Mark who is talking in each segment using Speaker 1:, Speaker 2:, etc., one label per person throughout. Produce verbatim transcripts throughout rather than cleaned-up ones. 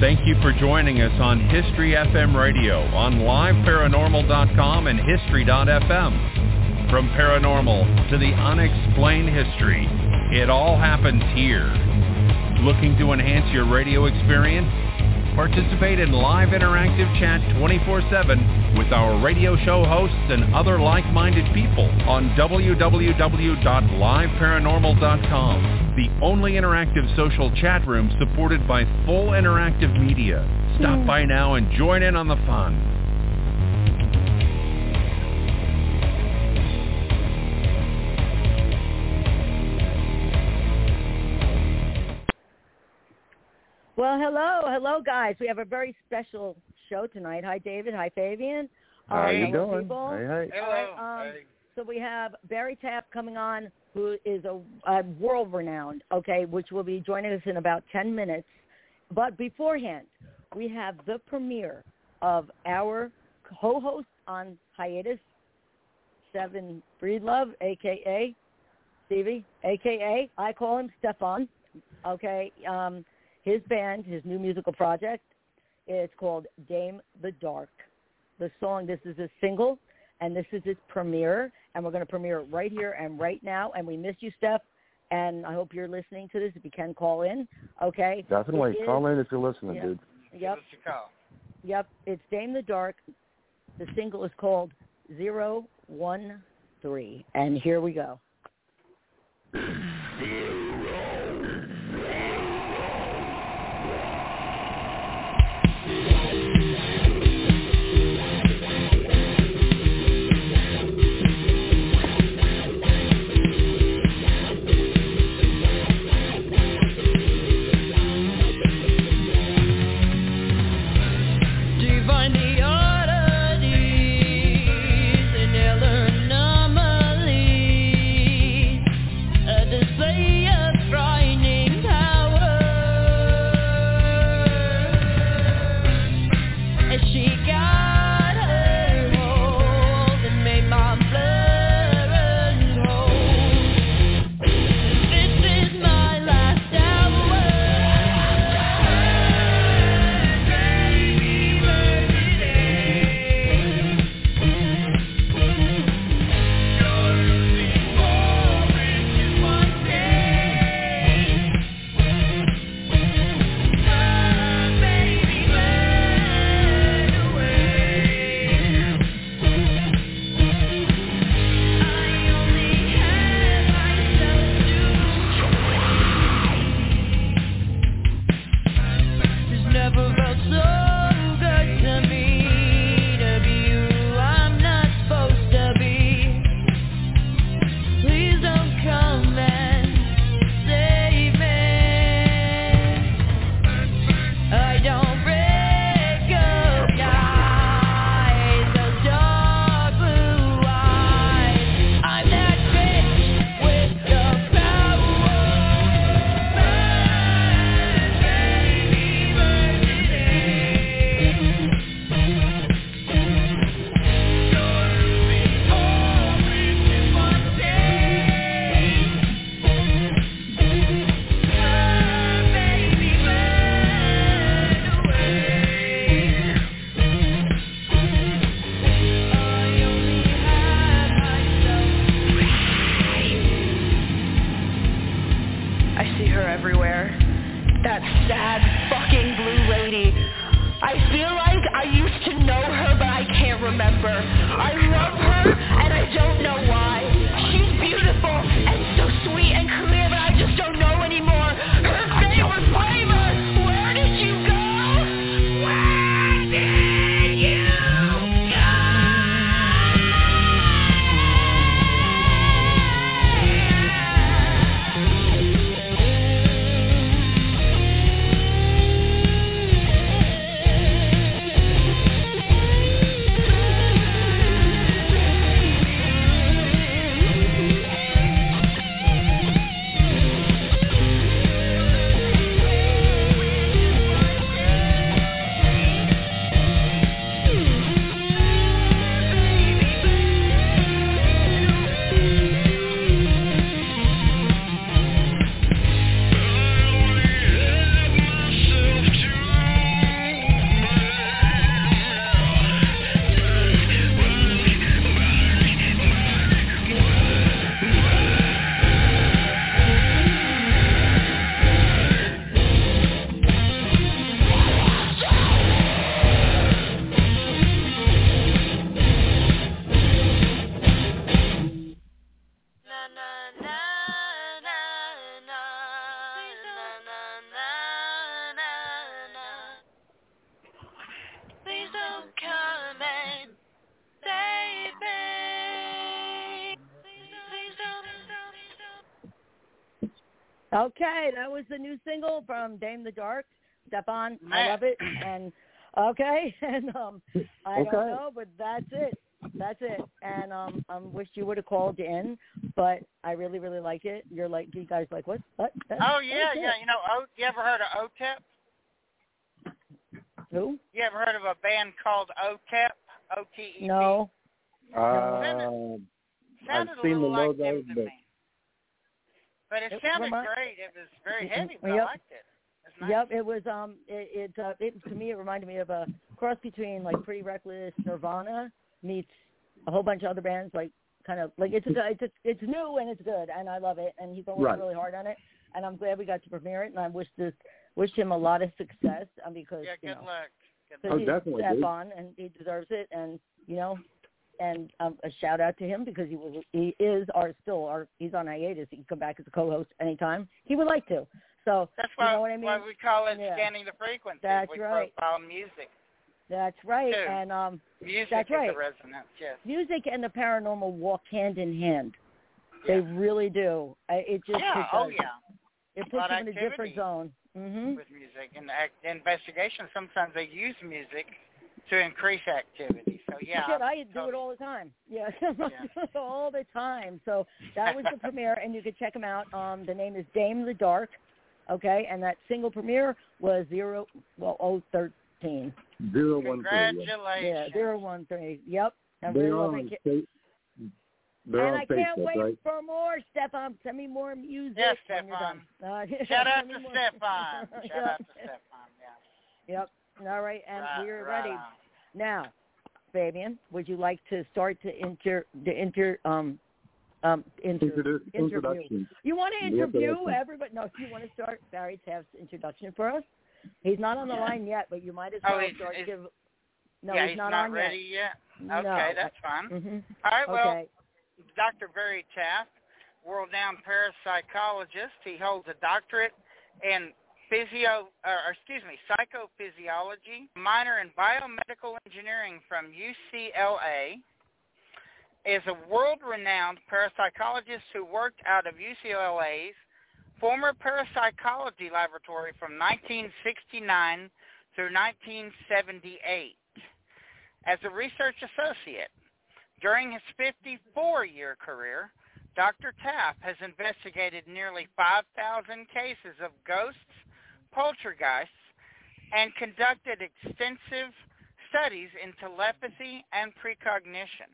Speaker 1: Thank you for joining us on History F M Radio on live paranormal dot com and history dot f m. From paranormal to the unexplained history, it all happens here. Looking to enhance your radio experience? Participate in live interactive chat twenty-four seven with our radio show hosts and other like-minded people on w w w dot live paranormal dot com, the only interactive social chat room supported by full interactive media. Stop mm. by now and join in on the fun.
Speaker 2: Well, hello, hello, guys. We have a very special show tonight. Hi, David. Hi, Fabian.
Speaker 3: How
Speaker 2: uh,
Speaker 3: you doing?
Speaker 2: People.
Speaker 3: Hey, hey.
Speaker 2: Hello. Right, um, hey. So we have Barry Tapp coming on, who is a, a world-renowned, okay, which will be joining us in about ten minutes. But beforehand, we have the premiere of our co-host on hiatus, Seven Breedlove, a k a. Stevie, a k a. I call him Stefan, okay. Um, his band, his new musical project, is called Dame the Dark. The song, this is a single, and this is its premiere, and we're going to premiere it right here and right now, and we miss you, Steph, and I hope you're listening to this. If you can, call in, okay?
Speaker 3: Definitely. Is, call in if you're listening,
Speaker 2: yeah,
Speaker 3: dude.
Speaker 2: Yep. Yep, it's Dame the Dark. The single is called zero one three, and here we go. Okay, that was the new single from Dame the Dark. Stefan,
Speaker 3: Man.
Speaker 2: I love it. And okay, and um, I
Speaker 4: Okay.
Speaker 2: don't know, but that's it. That's it. And um, I wish you would have called in, but I really, really like it. You're like, you guys like what? What? That's,
Speaker 3: Oh yeah,
Speaker 2: that's
Speaker 3: yeah.
Speaker 2: it.
Speaker 3: You know, o- you ever heard of O T E P?
Speaker 2: Who?
Speaker 3: You ever heard of a band called O T E P? O T E P.
Speaker 2: No.
Speaker 4: Uh,
Speaker 3: Sounded
Speaker 4: I've
Speaker 3: a
Speaker 4: seen the
Speaker 3: little like
Speaker 4: logo,
Speaker 3: them to
Speaker 4: but
Speaker 3: me. But it
Speaker 2: It
Speaker 3: sounded
Speaker 2: remi-
Speaker 3: great. It was very heavy, but
Speaker 2: Yep.
Speaker 3: I liked it. It was nice.
Speaker 2: Yep, it was. Um, it, it, uh, it to me, it reminded me of a cross between like Pretty Reckless, Nirvana meets a whole bunch of other bands. Like, kind of like it's a, good- it's it's new and it's good, and I love it. And he's been working
Speaker 4: Right.
Speaker 2: really hard on it, and I'm glad we got to premiere it. And I wish this wish him a lot of success, um, because
Speaker 3: Yeah,
Speaker 2: you
Speaker 3: good
Speaker 2: know,
Speaker 3: luck. Good
Speaker 2: because
Speaker 4: Oh,
Speaker 2: he's
Speaker 4: definitely, dude.
Speaker 2: Stefan and he deserves it, and you know. And um, a shout out to him because he was he is our still our he's on hiatus. He can come back as a co-host anytime he would like to. So
Speaker 3: That's
Speaker 2: you
Speaker 3: why,
Speaker 2: know what I mean.
Speaker 3: why we call it
Speaker 2: Yeah.
Speaker 3: scanning the frequency.
Speaker 2: That's
Speaker 3: we
Speaker 2: right.
Speaker 3: profile music.
Speaker 2: That's right.
Speaker 3: Too.
Speaker 2: And um,
Speaker 3: Music
Speaker 2: That's
Speaker 3: is
Speaker 2: right.
Speaker 3: the resonance, yes.
Speaker 2: music and the paranormal walk hand in hand.
Speaker 3: Yeah.
Speaker 2: They really do. I, it just
Speaker 3: yeah,
Speaker 2: it
Speaker 3: oh
Speaker 2: does.
Speaker 3: yeah.
Speaker 2: It puts
Speaker 3: lot
Speaker 2: you
Speaker 3: of
Speaker 2: in a different
Speaker 3: activity.
Speaker 2: zone. Mhm.
Speaker 3: With music and act, investigation, sometimes they use music to increase activity. So yeah,
Speaker 2: Shit, I do
Speaker 3: totally.
Speaker 2: it all the time. Yeah,
Speaker 3: Yeah.
Speaker 2: all the time. So that was the premiere, and you can check them out. Um, the name is Dame the Dark, okay, and that single premiere was zero, well, oh thirteen.
Speaker 4: Zero one three. Yeah.
Speaker 3: Congratulations.
Speaker 2: Yeah, zero one three. Yep. I
Speaker 4: They
Speaker 2: really
Speaker 4: are
Speaker 2: love
Speaker 4: on
Speaker 2: it.
Speaker 4: fa- They're
Speaker 2: And
Speaker 4: on
Speaker 2: I can't
Speaker 4: Facebook,
Speaker 2: wait
Speaker 4: right?
Speaker 2: for more, Stefan. Send me more music.
Speaker 3: Yes,
Speaker 2: when you're
Speaker 3: Stefan.
Speaker 2: done. Uh,
Speaker 3: Shout out
Speaker 2: send me
Speaker 3: to
Speaker 2: more.
Speaker 3: Stefan. Shout
Speaker 2: Yep.
Speaker 3: out to Stefan, yeah.
Speaker 2: Yep. All right, and
Speaker 3: Right,
Speaker 2: we're
Speaker 3: right
Speaker 2: ready
Speaker 3: on.
Speaker 2: now. Fabian, would you like to start to inter the inter um um inter,
Speaker 4: Introdu-
Speaker 2: interview?
Speaker 4: introduction.
Speaker 2: You want to
Speaker 4: The
Speaker 2: interview
Speaker 4: introduction.
Speaker 2: everybody? No, you want to start Barry Taft's introduction for us? He's not on the line yet, but you might as
Speaker 3: Oh,
Speaker 2: well
Speaker 3: he's-
Speaker 2: start to
Speaker 3: he's-
Speaker 2: give. No,
Speaker 3: yeah,
Speaker 2: he's,
Speaker 3: he's
Speaker 2: not,
Speaker 3: not
Speaker 2: on
Speaker 3: ready yet.
Speaker 2: yet.
Speaker 3: Okay,
Speaker 2: No.
Speaker 3: that's fine.
Speaker 2: Mm-hmm.
Speaker 3: All right, well,
Speaker 2: Okay.
Speaker 3: Doctor Barry Taft, world-renowned parapsychologist. He holds a doctorate in physio, or excuse me, psychophysiology, minor in biomedical engineering from U C L A. Is a world-renowned parapsychologist who worked out of U C L A's former parapsychology laboratory from nineteen sixty-nine through nineteen seventy-eight as a research associate. During his fifty-four-year career, Doctor Taft has investigated nearly five thousand cases of ghosts, poltergeists, and conducted extensive studies in telepathy and precognition.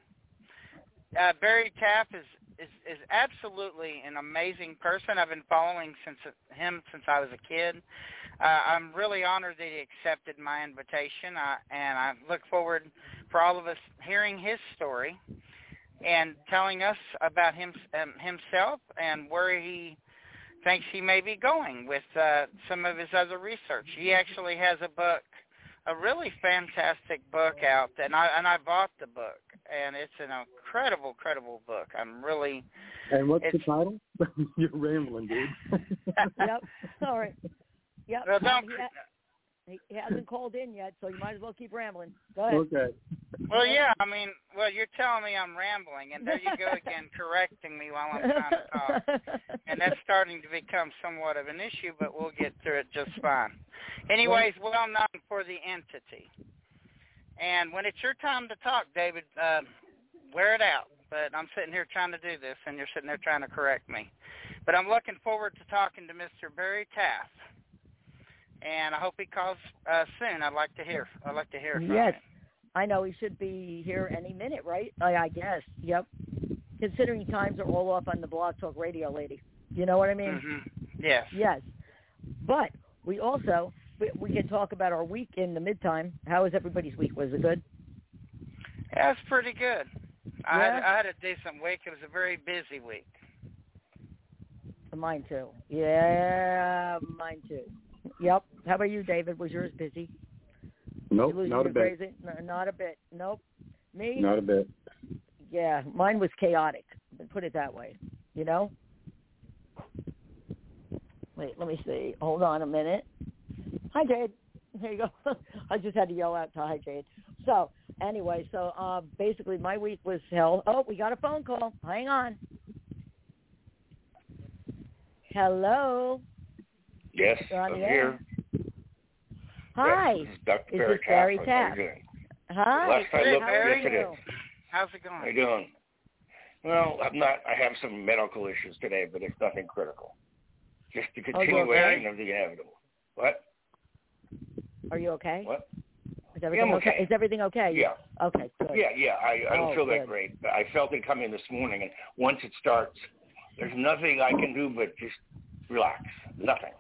Speaker 3: Uh, Barry Taft is, is, is absolutely an amazing person. I've been following since him since I was a kid. Uh, I'm really honored that he accepted my invitation, uh, and I look forward for all of us hearing his story and telling us about him, um, himself and where he thinks he may be going with uh, some of his other research. He actually has a book, a really fantastic book out, and I and I bought the book, and it's an incredible, incredible book. I'm really.
Speaker 4: And what's the
Speaker 3: It's-
Speaker 4: title? You're rambling, dude.
Speaker 2: Yep. All right. Yep.
Speaker 3: Well, don't.
Speaker 2: He, ha- he hasn't called in yet, so you might as well keep rambling. Go ahead.
Speaker 4: Okay.
Speaker 3: Well, yeah. I mean, well, you're telling me I'm rambling, and there you go again, correcting me while I'm trying to talk. And that's starting to become somewhat of an issue, but we'll get through it just fine. Anyways, well known for the entity. And when it's your time to talk, David, uh, wear it out. But I'm sitting here trying to do this, and you're sitting there trying to correct me. But I'm looking forward to talking to Mister Barry Taft. And I hope he calls uh, soon. I'd like to hear. I'd like to hear from
Speaker 2: Yes.
Speaker 3: him.
Speaker 2: I know he should be here any minute, right? I, I guess. Yep. Considering times are all off on the Blog Talk Radio, lady. You know what I mean?
Speaker 3: Mm-hmm. Yes.
Speaker 2: Yes. But we also we, we can talk about our week in the midtime. How was everybody's week? Was it good?
Speaker 3: Yeah, it's pretty good. I,
Speaker 2: Yeah?
Speaker 3: had, I had a decent week. It was a very busy week.
Speaker 2: Mine too. Yeah, mine too. Yep. How about you, David? Was yours busy?
Speaker 4: Nope,
Speaker 2: You losing
Speaker 4: not a
Speaker 2: your
Speaker 4: bit.
Speaker 2: crazy? No, not a bit. Nope. Me?
Speaker 4: Not a bit.
Speaker 2: Yeah, mine was chaotic. Put it that way. You know? Wait, let me see. Hold on a minute. Hi, Jade. There you go. I just had to yell out to hi, Jade. So, anyway, so uh, basically my week was hell. Oh, we got a phone call. Hang on. Hello.
Speaker 5: Yes,
Speaker 2: You're on
Speaker 5: I'm
Speaker 2: the air.
Speaker 5: here.
Speaker 2: Hi.
Speaker 5: Yes, this is Doctor
Speaker 2: Is
Speaker 5: Barry
Speaker 2: this Barry
Speaker 5: Taft.
Speaker 2: Taft?
Speaker 5: How are you doing?
Speaker 2: Hi.
Speaker 5: Last I
Speaker 3: Hey,
Speaker 5: looked,
Speaker 3: Barry.
Speaker 5: yes, it is.
Speaker 3: How's it going?
Speaker 5: How you doing? Well, I'm not. I have some medical issues today, but it's nothing critical. Just the
Speaker 2: Oh, you
Speaker 5: continuation
Speaker 2: okay?
Speaker 5: of the inevitable. What?
Speaker 2: Are you okay?
Speaker 5: What?
Speaker 2: Is everything
Speaker 5: Yeah, I'm okay.
Speaker 2: Is everything okay?
Speaker 5: Yeah.
Speaker 2: Okay, good.
Speaker 5: Yeah, yeah. I, I don't
Speaker 2: Oh,
Speaker 5: feel
Speaker 2: good.
Speaker 5: that great. I felt it coming this morning, and once it starts, there's nothing I can do but just relax. Nothing.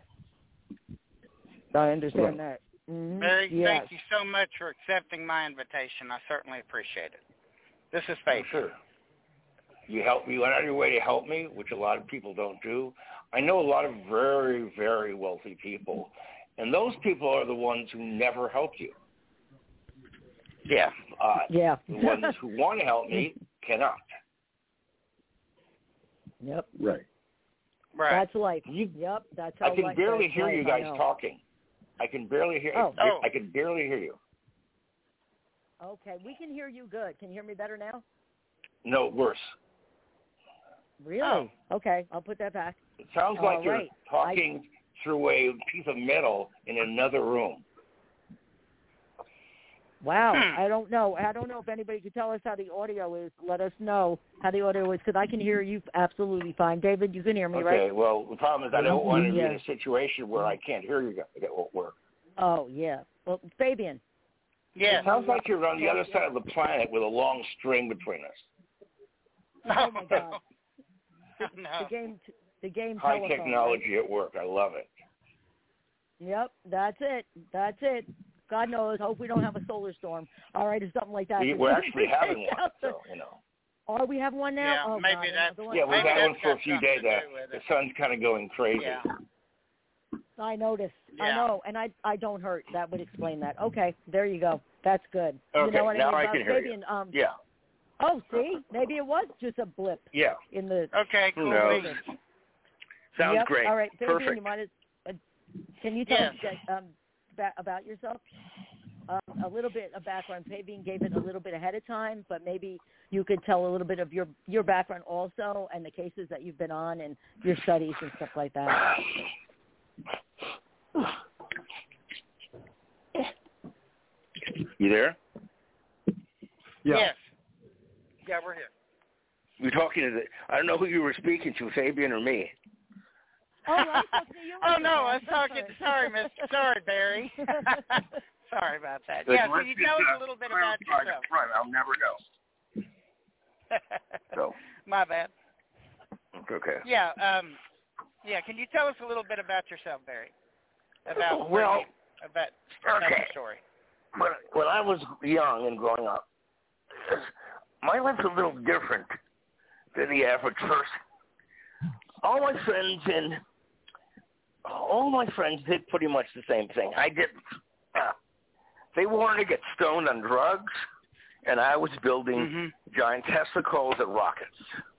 Speaker 2: I understand that. Mm-hmm.
Speaker 3: Barry,
Speaker 2: yes.
Speaker 3: thank you so much for accepting my invitation. I certainly appreciate it. This is Faith.
Speaker 5: Sure. You help me. You went out of your way to help me, which a lot of people don't do. I know a lot of very, very wealthy people, and those people are the ones who never help you. Yeah. Uh,
Speaker 2: yeah.
Speaker 5: The ones who want to help me cannot.
Speaker 2: Yep.
Speaker 4: Right.
Speaker 3: Right.
Speaker 2: That's life.
Speaker 5: You,
Speaker 2: yep. That's how
Speaker 5: I can
Speaker 2: life,
Speaker 5: barely
Speaker 2: that's
Speaker 5: hear
Speaker 2: life,
Speaker 5: you
Speaker 2: I
Speaker 5: guys
Speaker 2: know.
Speaker 5: talking. I can barely hear.
Speaker 2: Oh.
Speaker 5: I,
Speaker 3: Oh.
Speaker 5: I can barely hear you.
Speaker 2: Okay, we can hear you good. Can you hear me better now?
Speaker 5: No, worse.
Speaker 2: Really?
Speaker 3: Oh.
Speaker 2: Okay, I'll put that back.
Speaker 5: It sounds
Speaker 2: All
Speaker 5: like you're
Speaker 2: right.
Speaker 5: talking I... through a piece of metal in another room.
Speaker 2: Wow,
Speaker 3: Hmm.
Speaker 2: I don't know. I don't know if anybody could tell us how the audio is. Let us know how the audio is, because I can hear you absolutely fine. David, you can hear me,
Speaker 5: Okay,
Speaker 2: right?
Speaker 5: well, the problem is I don't want to be in
Speaker 2: Yeah.
Speaker 5: a situation where I can't hear you guys. It won't work.
Speaker 2: Oh, yeah. Well, Fabian.
Speaker 3: Yes.
Speaker 5: It sounds like you're on the other side of the planet with a long string between us.
Speaker 2: Oh, my God.
Speaker 3: no.
Speaker 2: The game, t- the game
Speaker 5: High
Speaker 2: telephone,
Speaker 5: technology
Speaker 2: right?
Speaker 5: at work. I love it.
Speaker 2: Yep, that's it. That's it. God knows. Hope we don't have a solar storm. All right, or something like that.
Speaker 5: We, we're actually having one, so, you know.
Speaker 2: Are we having one now?
Speaker 3: Yeah,
Speaker 2: oh,
Speaker 3: maybe
Speaker 2: God,
Speaker 3: that's-
Speaker 2: another one?
Speaker 5: Yeah, we've
Speaker 3: Maybe
Speaker 5: had one
Speaker 3: that's
Speaker 5: for a
Speaker 3: got
Speaker 5: few
Speaker 3: something
Speaker 5: days.
Speaker 3: to
Speaker 5: The,
Speaker 3: do with
Speaker 5: the
Speaker 3: it.
Speaker 5: sun's kind of going crazy.
Speaker 3: Yeah.
Speaker 2: I noticed. I
Speaker 3: Yeah.
Speaker 2: know, and I I don't hurt. That would explain that. Okay, there you go. That's good.
Speaker 5: Okay,
Speaker 2: you know what
Speaker 5: now
Speaker 2: I mean?
Speaker 5: I
Speaker 2: About
Speaker 5: can hear you.
Speaker 2: Fabian, Um,
Speaker 5: Yeah.
Speaker 2: Oh, see, maybe it was just a blip
Speaker 5: Yeah.
Speaker 2: in the.
Speaker 3: Okay,
Speaker 5: Who
Speaker 3: cool.
Speaker 5: knows?
Speaker 3: beans.
Speaker 5: Sounds
Speaker 2: yep.
Speaker 5: great.
Speaker 2: All right, Fabian,
Speaker 5: Perfect.
Speaker 2: you might. Uh, can you tell
Speaker 3: Yes.
Speaker 2: us um, ba- about yourself? Um, a little bit of background. Fabian gave it a little bit ahead of time, but maybe you could tell a little bit of your your background also, and the cases that you've been on, and your studies and stuff like that.
Speaker 5: You there?
Speaker 4: Yeah.
Speaker 3: Yes. Yeah, we're here.
Speaker 5: You're talking to the, I don't know who you were speaking to, Fabian or me.
Speaker 2: Oh, I'm talking to you.
Speaker 3: oh no, I was
Speaker 2: Mister
Speaker 3: talking. Sorry, Miss. Sorry, Barry. Sorry about that. Yeah, so you tell us a little bit about yourself.
Speaker 5: Right, I'll never know. So.
Speaker 3: My bad.
Speaker 5: Okay.
Speaker 3: Yeah. Um. Yeah. Can you tell us a little bit about yourself, Barry? About where
Speaker 5: Well,
Speaker 3: you, about, about
Speaker 5: okay.
Speaker 3: your story.
Speaker 5: When, when I was young and growing up, my life's a little different than the average person. All my friends and all my friends did pretty much the same thing. I didn't. Uh, they wanted to get stoned on drugs, and I was building
Speaker 3: Mm-hmm.
Speaker 5: giant testicles and rockets.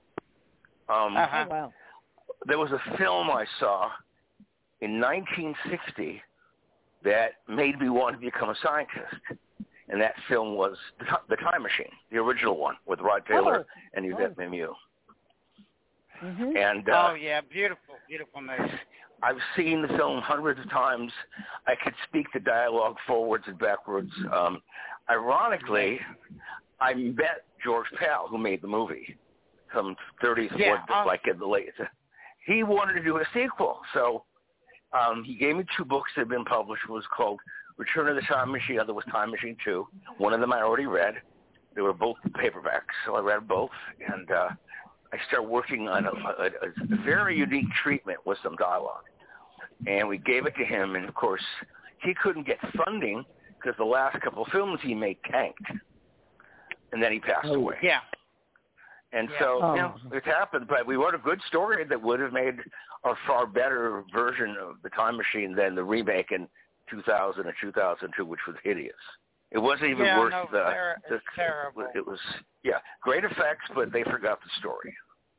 Speaker 5: Um,
Speaker 3: Uh-huh.
Speaker 2: Oh, wow.
Speaker 5: There was a film I saw in nineteen sixty that made me want to become a scientist. And that film was The, Ti- the Time Machine, the original one, with Rod Taylor
Speaker 2: Oh.
Speaker 5: and Yvette
Speaker 2: Oh.
Speaker 5: Mimieux.
Speaker 2: Mm-hmm.
Speaker 5: And uh,
Speaker 3: Oh yeah, beautiful, beautiful movie.
Speaker 5: I've seen the film hundreds of times. I could speak the dialogue forwards and backwards. Um, ironically, I met George Pal, who made the movie, some thirty,
Speaker 3: Yeah,
Speaker 5: what,
Speaker 3: awesome.
Speaker 5: like in the late. He wanted to do a sequel, so um, he gave me two books that had been published. It was called Return of the Time Machine. The other was Time Machine two. One of them I already read. They were both paperbacks, so I read both, and uh, I started working on a, a, a very unique treatment with some dialogue. And we gave it to him, and of course, he couldn't get funding because the last couple of films he made tanked, and then he passed
Speaker 4: Oh.
Speaker 5: away.
Speaker 3: Yeah.
Speaker 5: And
Speaker 3: Yeah.
Speaker 5: so,
Speaker 2: Oh.
Speaker 5: you know, it happened, but we wrote a good story that would have made a far better version of The Time Machine than the remake in two thousand or two thousand two, which was hideous. It wasn't even
Speaker 3: Yeah,
Speaker 5: worth
Speaker 3: no,
Speaker 5: the,
Speaker 3: ter-
Speaker 5: the
Speaker 3: it's terrible.
Speaker 5: It was, yeah, great effects, but they forgot the story.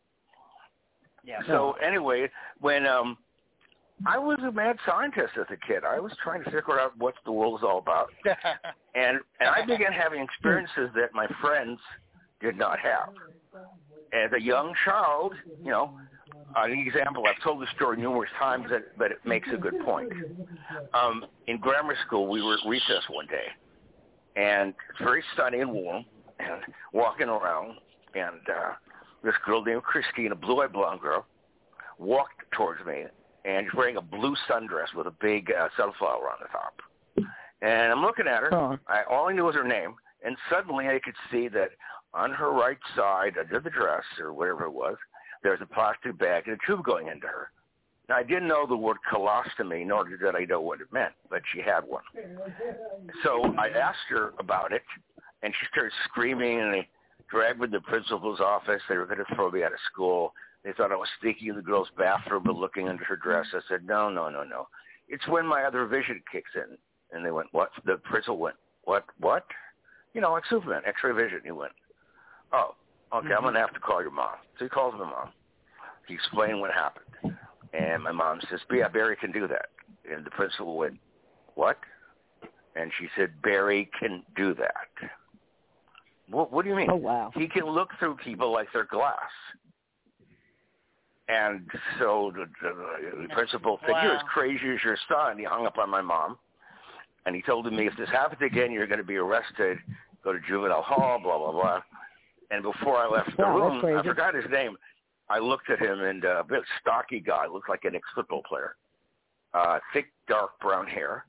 Speaker 3: Yeah.
Speaker 5: So anyway, when um, I was a mad scientist as a kid, I was trying to figure out what the world is all about, and and I began having experiences that my friends did not have. As a young child, you know, Uh, an example, I've told this story numerous times, that, but it makes a good point. Um, in grammar school, we were at recess one day, and it's very sunny and warm, and walking around, and uh, this girl named Christine, a blue-eyed blonde girl, walked towards me, and she's wearing a blue sundress with a big uh, sunflower on the top. And I'm looking at her.
Speaker 2: Huh.
Speaker 5: I, all I knew was her name, and suddenly I could see that on her right side, under the dress or whatever it was, there's a plastic bag and a tube going into her. Now, I didn't know the word colostomy, nor did I know what it meant, but she had one. So I asked her about it, and she started screaming, and they dragged me to the principal's office. They were going to throw me out of school. They thought I was sneaking in the girl's bathroom but looking under her dress. I said, no, no, no, no. It's when my other vision kicks in. And they went, what? The principal went, what, what? You know, like Superman, X-ray vision. He went, oh, okay, mm-hmm. I'm going to have to call your mom. So he calls my mom. He explained what happened. And my mom says, yeah, Barry can do that. And the principal went, what? And she said, Barry can do that. What, what do you mean?
Speaker 2: Oh, wow.
Speaker 5: He can look through people like they're glass. And so the, the, the principal said, wow. You're as crazy as your son. He hung up on my mom. And he told me, if this happens again, you're going to be arrested, go to juvenile hall, blah, blah, blah. And before I left the
Speaker 2: wow,
Speaker 5: room, I forgot his name. I looked at him, and uh, a bit stocky guy, looked like an ex-football player, uh, thick, dark brown hair.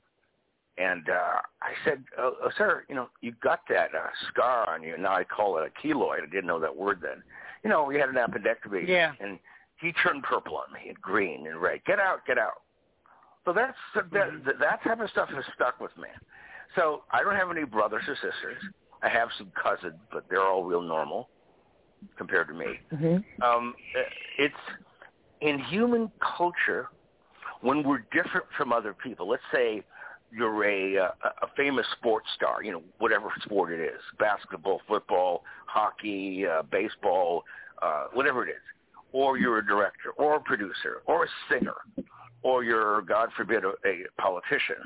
Speaker 5: And uh, I said, oh, oh, sir, you know, you've got that uh, scar on you. Now I call it a keloid. I didn't know that word then. You know, we had an appendectomy.
Speaker 3: Yeah.
Speaker 5: And he turned purple on me and green and red. Get out, get out. So that's that, that type of stuff has stuck with me. So I don't have any brothers or sisters. I have some cousins, but they're all real normal compared to me.
Speaker 2: Mm-hmm.
Speaker 5: Um, it's in human culture when we're different from other people. Let's say you're a, a, a famous sports star, you know, whatever sport it is, basketball, football, hockey, uh, baseball, uh, whatever it is. Or you're a director or a producer or a singer. Or you're, God forbid, a, a politician,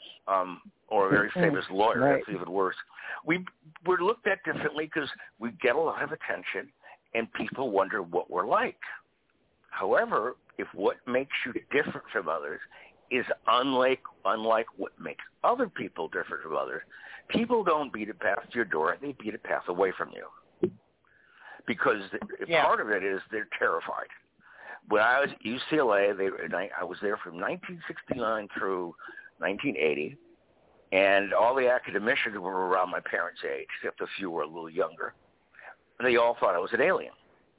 Speaker 5: um, or a very famous lawyer.
Speaker 2: Right.
Speaker 5: That's even worse. We, we're looked at differently because we get a lot of attention, and people wonder what we're like. However, if what makes you different from others is unlike, unlike what makes other people different from others, people don't beat a path to your door. They beat a path away from you. Because yeah. part of it is they're terrified. When I was at U C L A, they, I was there from nineteen sixty-nine through nineteen eighty, and all the academicians were around my parents' age, except a few were a little younger. And they all thought I was an alien.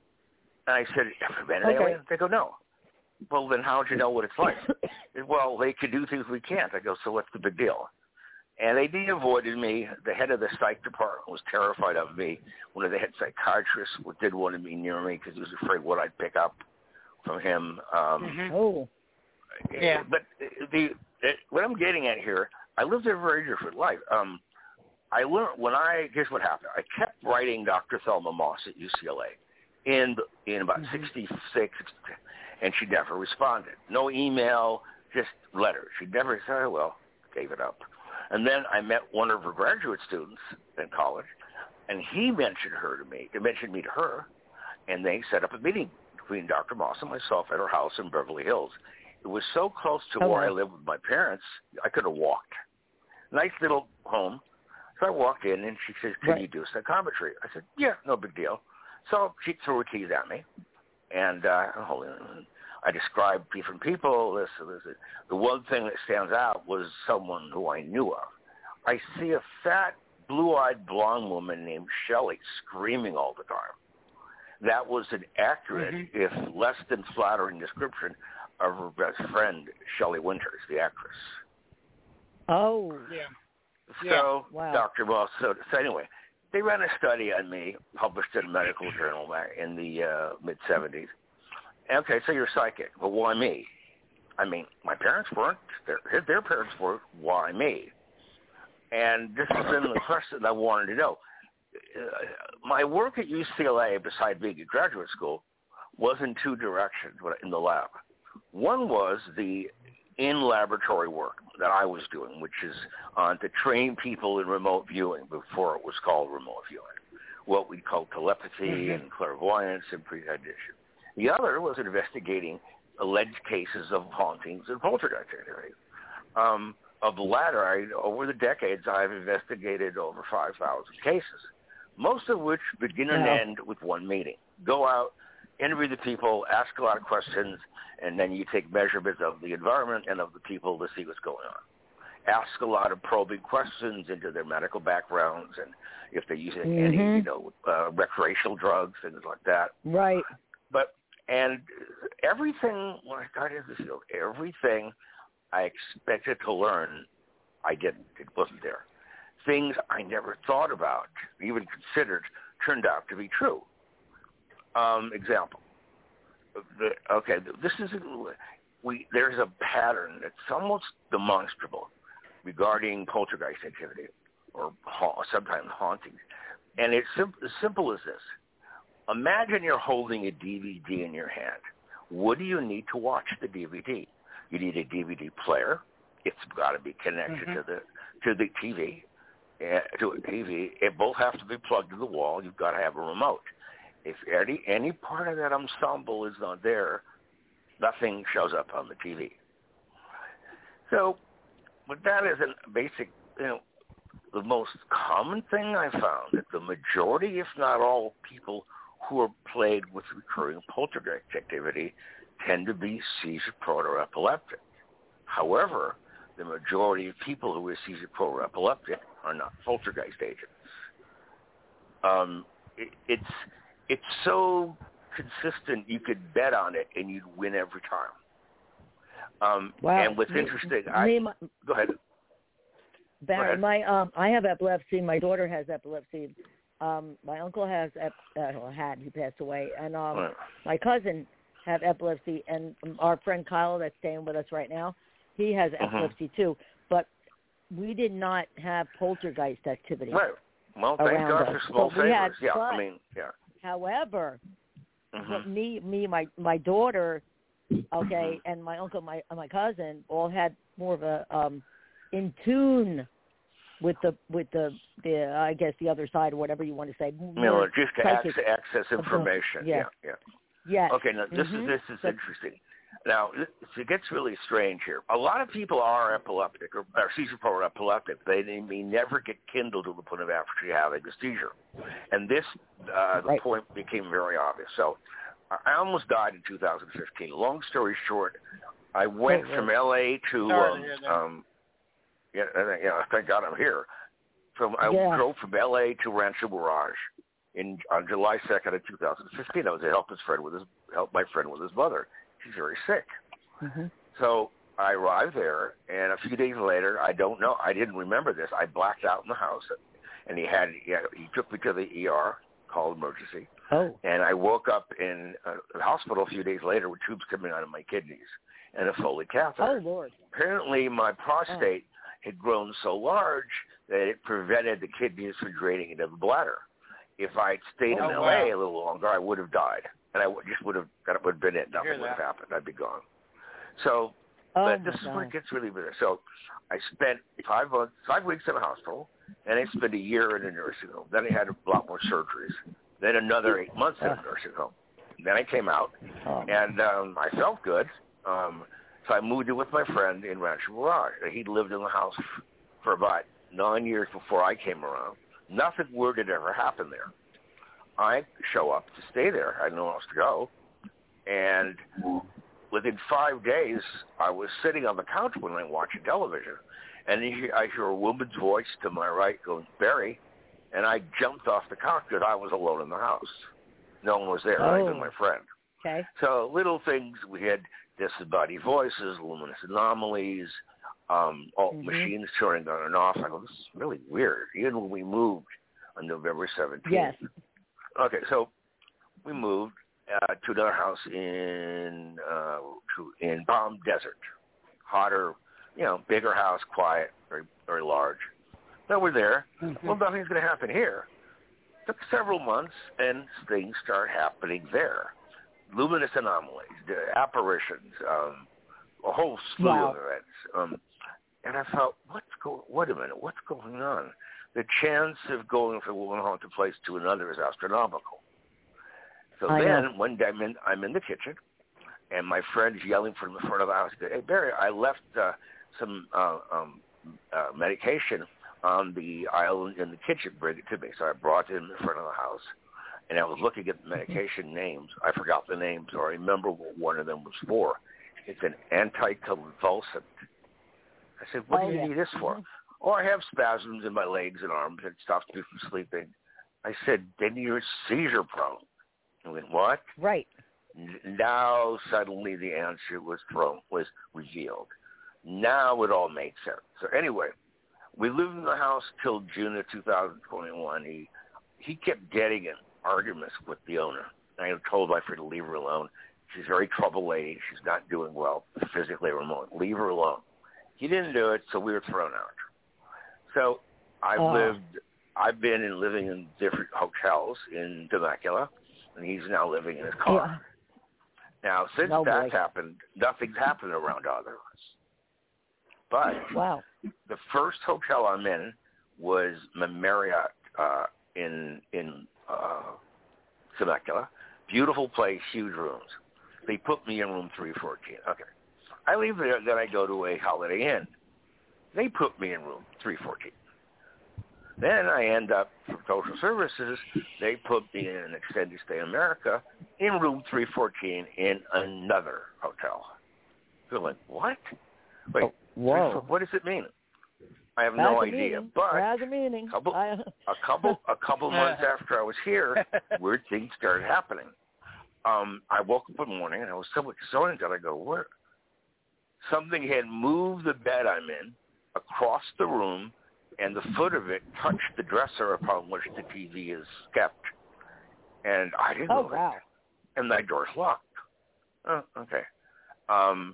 Speaker 5: And I said, ever been an
Speaker 2: okay.
Speaker 5: alien? They go, no. Well, then how'd you know what it's like? Well, they could do things we can't. I go, so what's the big deal? And they de-avoided me. The head of the psych department was terrified of me. One of the head psychiatrists didn't want to be near me because he was afraid what I'd pick up from him. Um,
Speaker 3: mm-hmm.
Speaker 2: Oh,
Speaker 3: yeah.
Speaker 5: But the, the what I'm getting at here, I lived a very different life. Um, I learned when I here's what happened. I kept writing Doctor Thelma Moss at U C L A in in about mm-hmm. sixty-six, and she never responded. No email, just letters. She never said, oh, well, gave it up. And then I met one of her graduate students in college, and he mentioned her to me. He mentioned me to her, and they set up a meeting between Doctor Moss and myself at her house in Beverly Hills. It was so close to
Speaker 2: oh,
Speaker 5: where
Speaker 2: wow.
Speaker 5: I lived with my parents, I could have walked. Nice little home. So I walked in, and she says, can
Speaker 2: right.
Speaker 5: you do psychometry? I said, yeah, no big deal. So she threw her keys at me, and uh, I described different people. This, this, the one thing that stands out was someone who I knew of. I see a fat, blue-eyed blonde woman named Shelley screaming all the time. That was an accurate, mm-hmm. if less than flattering description of her best friend, Shelley Winters, the actress.
Speaker 2: Oh.
Speaker 3: Yeah.
Speaker 5: So,
Speaker 2: yeah. Wow.
Speaker 5: Doctor Moss, so, so anyway, they ran a study on me, published in a medical journal back in the uh, mid-seventies. Okay, so you're psychic. Well, why me? I mean, my parents weren't. Their, their parents were. Why me? And this has been the question I wanted to know. Uh, my work at U C L A, besides being at graduate school, was in two directions in the lab. One was the in-laboratory work that I was doing, which is uh, to train people in remote viewing before it was called remote viewing, what we call telepathy mm-hmm. and clairvoyance and precognition. The other was investigating alleged cases of hauntings and poltergeist activity. Um, of the latter, I, over the decades, I've investigated over five thousand cases, most of which begin and
Speaker 2: Wow.
Speaker 5: end with one meeting. Go out, interview the people, ask a lot of questions, and then you take measurements of the environment and of the people to see what's going on. Ask a lot of probing questions into their medical backgrounds and if they're using
Speaker 2: Mm-hmm.
Speaker 5: any, you know, uh, recreational drugs, things like that.
Speaker 2: Right.
Speaker 5: But, and everything, when I got into this field, everything I expected to learn, I didn't. It wasn't there. Things I never thought about, even considered, turned out to be true. Um, example. The, okay, this is, we, there's a pattern that's almost demonstrable regarding poltergeist activity or ha- sometimes hauntings. And it's sim- as simple as this. Imagine you're holding a D V D in your hand. What do you need to watch the D V D? You need a D V D player. It's got to be connected
Speaker 3: Mm-hmm.
Speaker 5: to the to the T V. Uh, to a T V. It both have to be plugged to the wall. You've got to have a remote. If any any part of that ensemble is not there, nothing shows up on the T V. So, but that is a basic, you know, the most common thing I found that the majority, if not all, people who are plagued with recurring poltergeist activity tend to be seizure proto-epileptic. However, the majority of people who are seizure proto-epileptic are not poltergeist agents. Um, it, it's it's so consistent you could bet on it and you'd win every time. Um,
Speaker 2: Wow.
Speaker 5: And what's
Speaker 2: Me-
Speaker 5: interesting,
Speaker 2: me,
Speaker 5: I
Speaker 2: my,
Speaker 5: go ahead.
Speaker 2: Barry,
Speaker 5: ahead.
Speaker 2: my um, I have epilepsy. My daughter has epilepsy. Um, my uncle has ep- uh, well, had he passed away, and um,
Speaker 5: Right.
Speaker 2: my cousin had epilepsy, and our friend Kyle that's staying with us right now, he has
Speaker 5: Mhm.
Speaker 2: epilepsy too. But we did not have poltergeist activity.
Speaker 5: Right. Well, thank
Speaker 2: around
Speaker 5: God
Speaker 2: us.
Speaker 5: for small
Speaker 2: But we had
Speaker 5: favors. Yeah,
Speaker 2: fun.
Speaker 5: I mean, yeah.
Speaker 2: However,
Speaker 5: Mhm.
Speaker 2: but me, me, my my daughter, okay, and my uncle, my my cousin, all had more of a um, in tune with the with the the I guess the other side or whatever you want to say.
Speaker 5: You know,
Speaker 2: more
Speaker 5: just to
Speaker 2: psychic-
Speaker 5: access, access information.
Speaker 2: Yeah.
Speaker 5: Yeah, yeah.
Speaker 2: Yes.
Speaker 5: Okay, now this
Speaker 2: Mhm.
Speaker 5: is this is
Speaker 2: So-
Speaker 5: interesting. Now this, it gets really strange here. A lot of people are epileptic or, or seizure proto-epileptic. They, they may never get kindled to the point of actually having a seizure, and this uh, the
Speaker 2: Right.
Speaker 5: point became very obvious. So I almost died in two thousand fifteen. Long story short, I went
Speaker 2: Oh,
Speaker 5: from
Speaker 2: right.
Speaker 5: L A to
Speaker 3: Sorry to
Speaker 5: um,
Speaker 3: hear that.
Speaker 5: um, yeah, and, yeah, thank God I'm here. From I
Speaker 2: Yeah.
Speaker 5: drove from L A to Rancho Mirage in on July second of two thousand fifteen. I was to help his friend with his help my friend with his mother. She's very sick.
Speaker 2: Mhm.
Speaker 5: So I arrived there, and a few days later, I don't know, I didn't remember this. I blacked out in the house, and he had, he, had, he took me to the E R, called emergency,
Speaker 2: Oh.
Speaker 5: and I woke up in a, a hospital a few days later with tubes coming out of my kidneys and a Foley catheter.
Speaker 2: Oh Lord.
Speaker 5: Apparently, my prostate had grown so large that it prevented the kidneys from draining into the bladder. If I'd stayed
Speaker 3: Oh,
Speaker 5: in L A
Speaker 3: wow.
Speaker 5: a little longer, I would have died, and I would, just would have that would have been it.
Speaker 3: I hear
Speaker 5: Nothing would have
Speaker 3: that.
Speaker 5: happened. I'd be gone. So,
Speaker 2: Oh
Speaker 5: but
Speaker 2: my
Speaker 5: this is where it
Speaker 2: God.
Speaker 5: gets really bitter. So, I spent five months, five weeks in a hospital, and I spent a year in a nursing home. Then I had a lot more surgeries. Then another eight months in a
Speaker 2: Ugh.
Speaker 5: nursing home. Then I came out,
Speaker 2: Oh.
Speaker 5: and um, I felt good. Um, so I moved in with my friend in Rancho Mirage. He'd lived in the house f- for about nine years before I came around. Nothing weird had ever happened there. I show up to stay there. I had nowhere else to go. And within five days, I was sitting on the couch when I'm watching television, and I hear, I hear a woman's voice to my right going, "Barry," and I jumped off the couch because I was alone in the house. No one was there, not
Speaker 2: Oh.
Speaker 5: even my friend.
Speaker 2: Okay.
Speaker 5: So little things, we had disembodied voices, luminous anomalies, um, all
Speaker 2: Mhm.
Speaker 5: machines turning on and off. I go, this is really weird. Even when we moved on November seventeenth.
Speaker 2: Yes.
Speaker 5: Okay, so we moved uh, to another house in uh, to, in Palm Desert. Hotter, you know, bigger house, quiet, very very large. So we're there.
Speaker 2: Mhm.
Speaker 5: Well, nothing's going to happen here. Took several months, and things start happening there. Luminous anomalies, the apparitions, um, a whole slew
Speaker 2: Wow.
Speaker 5: of events. Um, and I thought, what's go? Wait a minute, what's going on? The chance of going from one haunted place to another is astronomical. So
Speaker 2: I
Speaker 5: then
Speaker 2: know.
Speaker 5: one day I'm in, I'm in the kitchen, and my friend's yelling from the front of the house, "Hey, Barry, I left uh, some uh, um, uh, medication on the island in the kitchen. Bring it to me." So I brought it in the front of the house, and I was looking at the medication names. I forgot the names, or I remember what one of them was for. It's an anticonvulsant. I said, "What
Speaker 2: Oh,
Speaker 5: do you
Speaker 2: yeah.
Speaker 5: need this for?" "Oh, I have spasms in my legs and arms. It stops me from sleeping." I said, "Then you're seizure prone." I went, "What?"
Speaker 2: Right.
Speaker 5: Now suddenly the answer was thrown, was revealed. Now it all made sense. So anyway, we lived in the house till June of two thousand twenty-one. He he kept getting in arguments with the owner. I told my friend to leave her alone. She's a very troubled lady. She's not doing well physically or emotionally. Leave her alone. He didn't do it, so we were thrown out. So I've
Speaker 2: Oh.
Speaker 5: lived, I've been in living in different hotels in Temecula, and he's now living in his car.
Speaker 2: Yeah.
Speaker 5: Now, since
Speaker 2: No,
Speaker 5: that's
Speaker 2: boy.
Speaker 5: happened, nothing's happened around either of us. But
Speaker 2: Wow.
Speaker 5: the first hotel I'm in was Marriott uh, in in uh, Temecula. Beautiful place, huge rooms. They put me in room three fourteen. Okay. I leave there, then I go to a Holiday Inn. They put me in room three fourteen. Then I end up, for social services, they put me in an extended stay in America in room three fourteen in another hotel. You're like, what? Wait,
Speaker 2: Oh, whoa.
Speaker 5: what does it mean? I have
Speaker 2: That's
Speaker 5: no
Speaker 2: a
Speaker 5: idea.
Speaker 2: meaning.
Speaker 5: But
Speaker 2: That's a meaning.
Speaker 5: couple,
Speaker 2: I,
Speaker 5: a couple, a couple months after I was here, weird things started happening. Um, I woke up one morning and I was so excited that I go, where? Something had moved the bed I'm in across the room, and the foot of it touched the dresser upon which the T V is kept. And I didn't
Speaker 2: oh,
Speaker 5: know
Speaker 2: wow.
Speaker 5: it. And that door's locked. Oh, okay. Um,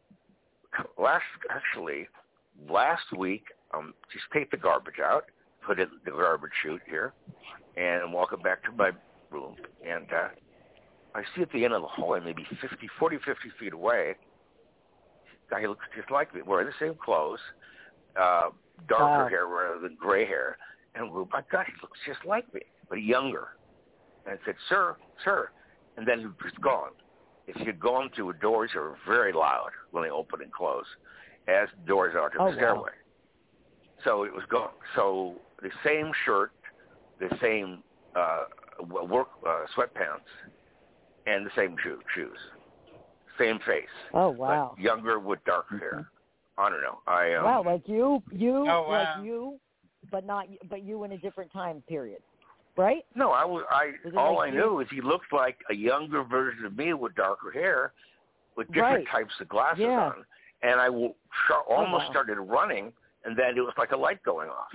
Speaker 5: last, actually, last week, um, just take the garbage out, put it in the garbage chute here, and walk it back to my room. And uh, I see at the end of the hallway, maybe fifty, forty, fifty feet away, guy looks just like me, wearing the same clothes, uh, darker
Speaker 2: Wow.
Speaker 5: hair rather than gray hair. And oh my God, he looks just like me, but younger. And I said, sir, sir. And then he was gone. If you'd gone through doors that are very loud when they open and close, as doors are to the
Speaker 2: Oh, wow.
Speaker 5: stairway. So it was gone. So the same shirt, the same uh, work uh, sweatpants, and the same shoe, shoes. Same face.
Speaker 2: Oh, wow.
Speaker 5: But younger with darker hair. I don't know. I um,
Speaker 2: Wow, like you, you,
Speaker 3: Oh, wow.
Speaker 2: like you, but not, but you in a different time period, right?
Speaker 5: No, I was. I
Speaker 2: Was it
Speaker 5: all
Speaker 2: like
Speaker 5: I
Speaker 2: you?
Speaker 5: knew is he looked like a younger version of me with darker hair, with different
Speaker 2: Right.
Speaker 5: types of glasses
Speaker 2: Yeah.
Speaker 5: on, and I w- sh- almost
Speaker 2: wow.
Speaker 5: started running, and then it was like a light going off.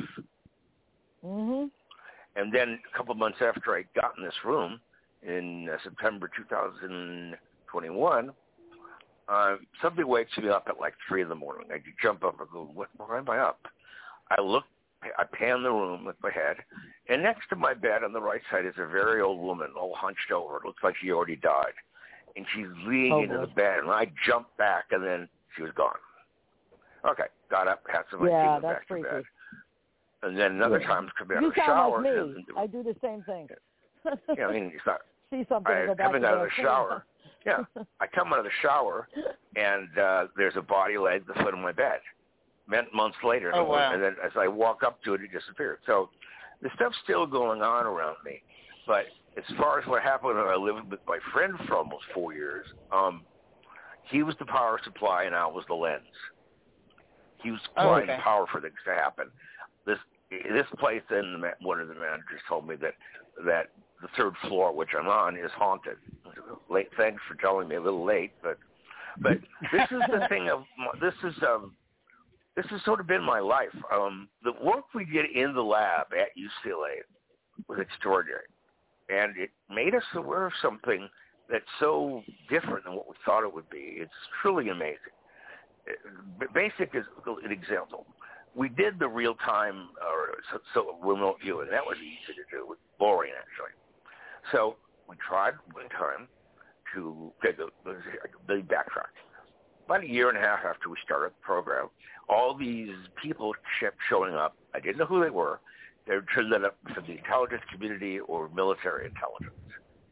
Speaker 2: Mhm.
Speaker 5: And then a couple months after I got in this room in uh, September two thousand twenty-one, uh, something wakes me up at like three in the morning. I jump up and go, what, why am I up? I look, I pan the room with my head, and next to my bed on the right side is a very old woman, all hunched over. It looks like she already died. And she's leaning
Speaker 2: Oh,
Speaker 5: into
Speaker 2: boy.
Speaker 5: the bed, and I jumped back, and then she was gone. Okay, got up, had some
Speaker 2: Yeah,
Speaker 5: tea, went
Speaker 2: that's
Speaker 5: back to
Speaker 2: freaky.
Speaker 5: bed. And then another
Speaker 2: Yeah.
Speaker 5: time, coming out
Speaker 2: You
Speaker 5: of the
Speaker 2: sound
Speaker 5: shower.
Speaker 2: like me.
Speaker 5: and-
Speaker 2: I do the same thing.
Speaker 5: yeah, I mean, it's not.
Speaker 2: See something and
Speaker 5: I
Speaker 2: go back
Speaker 5: coming
Speaker 2: to
Speaker 5: out of
Speaker 2: bed.
Speaker 5: the shower. Yeah, I come out of the shower, and uh, there's a body laid at the foot of my bed. Meant months later,
Speaker 3: Oh, wow.
Speaker 5: and then as I walk up to it, it disappeared. So the stuff's still going on around me. But as far as what happened when I lived with my friend for almost four years, um, he was the power supply, and I was the lens. He was supplying
Speaker 3: Oh, okay.
Speaker 5: the power for things to happen. This this place, and the ma- one of the managers told me that that the third floor, which I'm on, is haunted. Late, thanks for telling me. A little late, but but this is the thing of this is um this has sort of been my life. Um, the work we did in the lab at U C L A was extraordinary, and it made us aware of something that's so different than what we thought it would be. It's truly amazing. Uh, Basic is an example. We did the real-time or so, so remote viewing. That was easy to do. It was boring, actually. So we tried one time to okay, the, the, the backtrack. About a year and a half after we started the program, all these people kept showing up. I didn't know who they were. They were turned up from the intelligence community or military intelligence.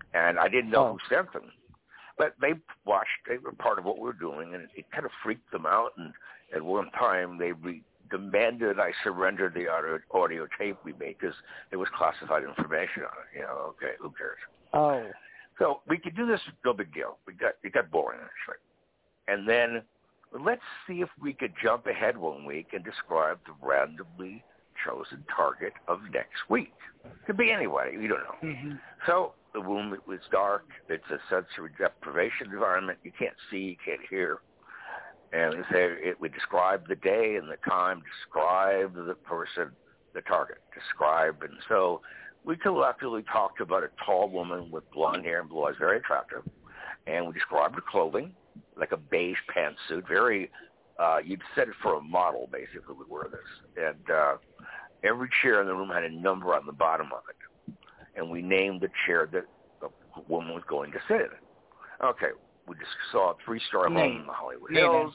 Speaker 5: And I didn't know
Speaker 2: Oh.
Speaker 5: who sent them. But they watched, they were part of what we were doing, and it kind of freaked them out. And at one time, they re- demanded I surrender the audio, audio tape we made because there was classified information on it. You know, okay, who cares?
Speaker 2: Oh.
Speaker 5: So we could do this, no big deal. We got it got boring, actually. And then let's see if we could jump ahead one week and describe the randomly chosen target of next week. Could be anybody, you don't know.
Speaker 2: Mm-hmm.
Speaker 5: So the room, it was dark. It's a sensory deprivation environment. You can't see, you can't hear. And it, it would describe the day and the time, describe the person, the target, describe. And so we collectively talked about a tall woman with blonde hair and blue eyes, very attractive. And we described her clothing, like a beige pantsuit, very, uh, you'd set it for a model, basically, would wear this. And uh, every chair in the room had a number on the bottom of it. And we named the chair that the woman was going to sit in. Okay, we just saw a three-story home in the Hollywood Hills.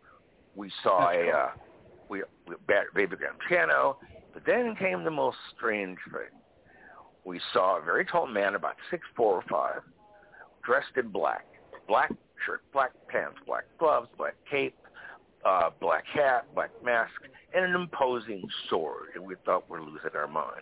Speaker 5: We saw a uh, we, we baby grand piano. But then came the most strange thing. We saw a very tall man, about six four or five, dressed in black. Black shirt, black pants, black gloves, black cape, uh, black hat, black mask, and an imposing sword. And we thought we're losing our minds.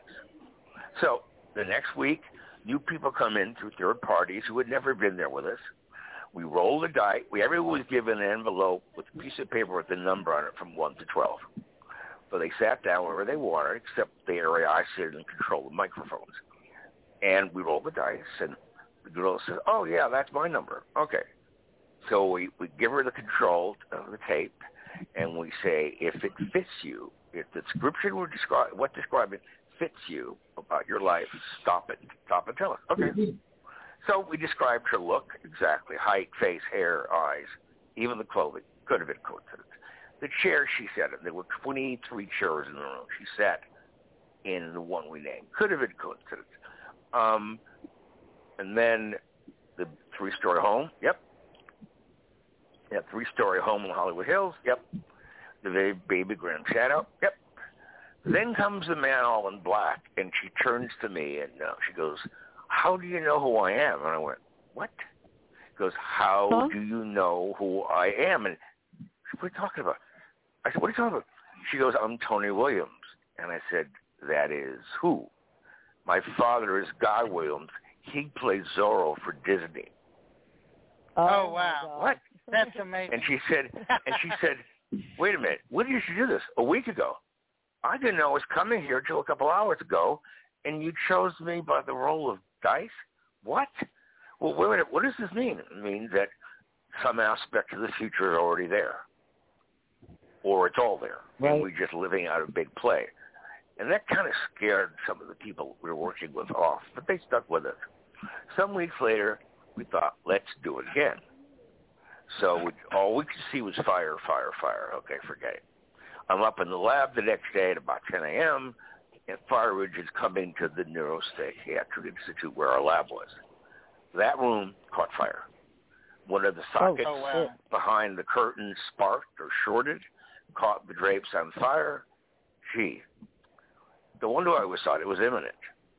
Speaker 5: So the next week, new people come in through third parties who had never been there with us. We rolled the dice. We everyone was given an envelope with a piece of paper with a number on it from one to twelve. So they sat down wherever they wanted, except the area I sit in and control the microphones. And we rolled the dice, and the girl said, "Oh yeah, that's my number." Okay. So we, we give her the control of the tape, and we say, if it fits you, if the description we're describing, what describing fits you about your life, stop it. Stop and tell us. Okay. So we described her look exactly, height, face, hair, eyes, even the clothing. Could have been coincidence. The chair she sat in, there were twenty-three chairs in the room. She sat in the one we named. Could have been coincidence. Um, and then the three-story home, yep. Yeah, three-story home in Hollywood Hills, yep. The baby grand shadow, yep. Then comes the man all in black, and she turns to me, and uh, she goes, "How do you know who I am?" And I went, "What?" She goes, "How huh? do you know who I am?" And she, "What are you talking about?" I said, "What are you talking about?" She goes, "I'm Tony Williams." And I said, "That is who?" "My father is Guy Williams. He plays Zorro for Disney."
Speaker 3: Oh, wow.
Speaker 5: What?
Speaker 3: That's amazing.
Speaker 5: And she said, and she said, "Wait a minute. When did you do this?" "A week ago." "I didn't know I was coming here until a couple hours ago, and you chose me by the roll of dice?" "What?" "Well, wait a minute. What does this mean?" "It means that some aspect of the future is already there, or it's all there, right. And we're just living out a big play." And that kind of scared some of the people we were working with off, but they stuck with it. Some weeks later, we thought, let's do it again. So we, all we could see was fire, fire, fire. Okay, forget it. I'm up in the lab the next day at about ten a.m., and Fire Ridge is coming to the Neuropsychiatric Institute where our lab was. That room caught fire. One of the sockets
Speaker 3: oh, wow.
Speaker 5: behind the curtain sparked or shorted, caught the drapes on fire. Gee, the wonder I always thought it was imminent.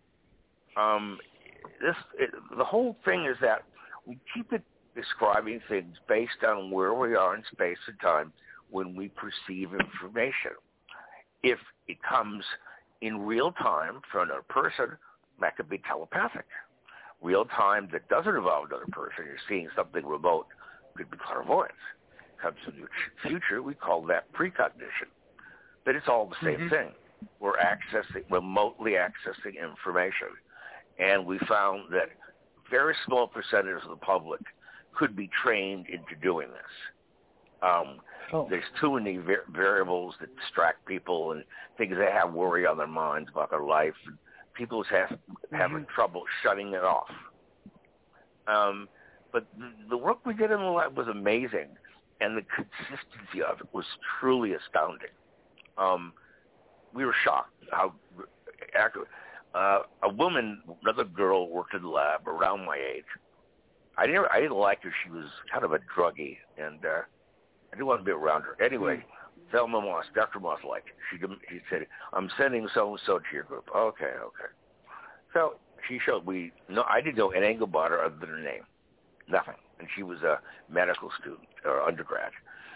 Speaker 5: Um, this it, the whole thing is that we keep it describing things based on where we are in space and time when we perceive information. If it comes in real time from another person, that could be telepathic. Real time that doesn't involve another person, you're seeing something remote, could be clairvoyance. Comes in the future, we call that precognition. But it's all the same mm-hmm. thing. We're accessing, remotely accessing information. And we found that a very small percentage of the public could be trained into doing this. Um, oh. There's too many var- variables that distract people and things they have worry on their minds about their life. And people have mm-hmm. having trouble shutting it off. Um, but the, the work we did in the lab was amazing, and the consistency of it was truly astounding. Um, we were shocked how accurate. Uh, a woman, another girl, worked in the lab around my age. I didn't, I didn't like her. She was kind of a druggie, and uh, I didn't want to be around her. Anyway, mm-hmm. Thelma Moss, Doctor Moss liked her. She, she said, "I'm sending so-and-so to your group." Okay, okay. So she showed we no, I didn't know anything about her other than her name, nothing, and she was a medical student or undergrad.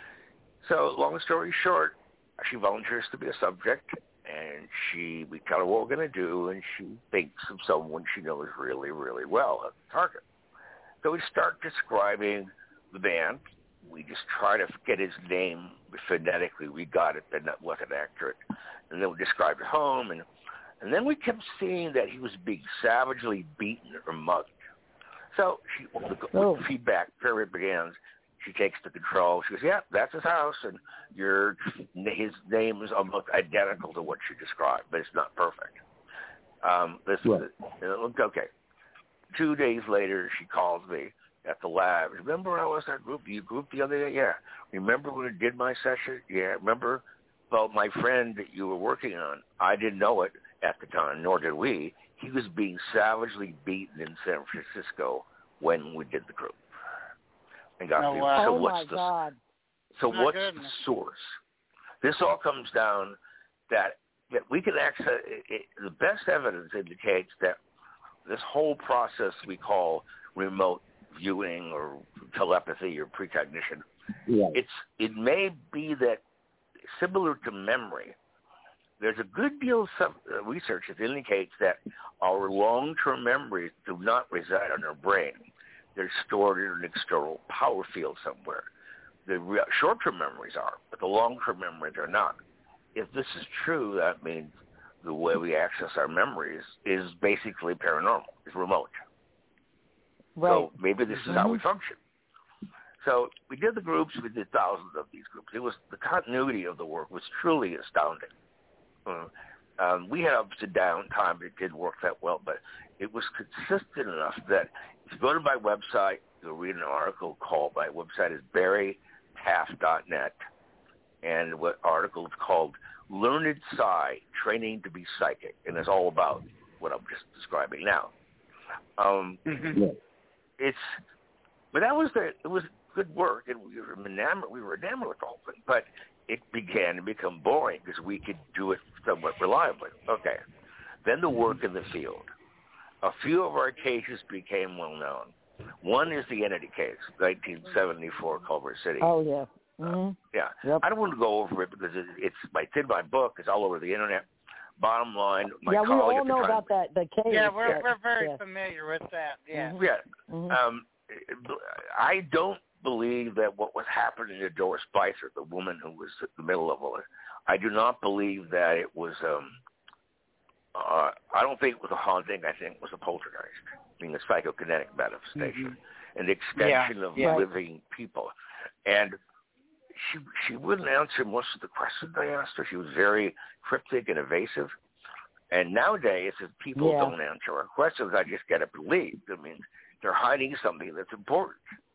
Speaker 5: So, long story short, she volunteers to be a subject, and she we tell her what we're going to do, and she thinks of someone she knows really, really well at the target. So we start describing the man. We just try to get his name phonetically. We got it, but that wasn't accurate. And then we described it home, and and then we kept seeing that he was being savagely beaten or mugged. So she, the,
Speaker 2: oh.
Speaker 5: the feedback period begins. She takes the control. She goes, yeah, that's his house, and your his name is almost identical to what she described, but it's not perfect. Um, this
Speaker 4: right.
Speaker 5: is it. Okay. Two days later, she calls me at the lab. Remember I was at group? You group the other day? Yeah. Remember when I did my session? Yeah. Remember about my friend that you were working on? I didn't know it at the time, nor did we. He was being savagely beaten in San Francisco when we did the group. And got
Speaker 3: oh,
Speaker 5: the,
Speaker 3: wow.
Speaker 5: so
Speaker 2: oh
Speaker 5: what's
Speaker 2: my
Speaker 5: the,
Speaker 2: God.
Speaker 5: So
Speaker 3: My
Speaker 5: what's
Speaker 3: goodness.
Speaker 5: the source? This all comes down that that we can access. It, it, the best evidence indicates that this whole process we call remote viewing or telepathy or precognition,
Speaker 4: Right.
Speaker 5: it's it may be that similar to memory, there's a good deal of some, uh, research that indicates that our long-term memories do not reside in our brain. They're stored in an external power field somewhere. The re- short-term memories are, but the long-term memories are not. If this is true, that means the way we access our memories is basically paranormal. It's remote.
Speaker 2: Right.
Speaker 5: So maybe this is
Speaker 2: mm-hmm.
Speaker 5: how we function. So we did the groups. We did thousands of these groups. It was the continuity of the work was truly astounding. Uh, um, we had ups and downs times. It didn't work that well, but it was consistent enough that if you go to my website, you'll read an article called, my website is barry taft dot net, and what article is called Learned Psi, Training to be Psychic, and it's all about what I'm just describing now. Um,
Speaker 4: Yeah.
Speaker 5: It's, but that was the, it was good work, and we were enamored, we were enamored with the whole thing, but it began to become boring because we could do it somewhat reliably. Okay. Then the work in the field. A few of our cases became well known. One is the Entity case, nineteen seventy-four, Culver City.
Speaker 2: Oh, yeah. Mm-hmm.
Speaker 5: Uh, yeah.
Speaker 2: Yep.
Speaker 5: I don't want to go over it because it, it's, it's in my book. It's all over the Internet. Bottom line, my
Speaker 2: yeah, we
Speaker 5: colleague
Speaker 2: all
Speaker 5: at the
Speaker 2: know
Speaker 5: time,
Speaker 2: about that. The case.
Speaker 3: Yeah, we're
Speaker 2: yeah.
Speaker 3: we're very
Speaker 2: yeah.
Speaker 3: familiar with that. Yeah.
Speaker 2: Mm-hmm.
Speaker 5: Yeah.
Speaker 2: Mm-hmm.
Speaker 5: Um, I don't believe that what was happening to Doris Spicer, the woman who was in the middle of all it, I do not believe that it was, um, uh, I don't think it was a haunting. I think it was a poltergeist, being a psychokinetic manifestation,
Speaker 3: Mm-hmm.
Speaker 5: an extension
Speaker 3: Yeah.
Speaker 5: of
Speaker 3: Yeah.
Speaker 5: living people. And she she wouldn't answer most of the questions I asked her. She was very cryptic and evasive. And nowadays, if people
Speaker 2: Yeah.
Speaker 5: don't answer our questions, I just get up and leave. I mean, they're hiding something that's important.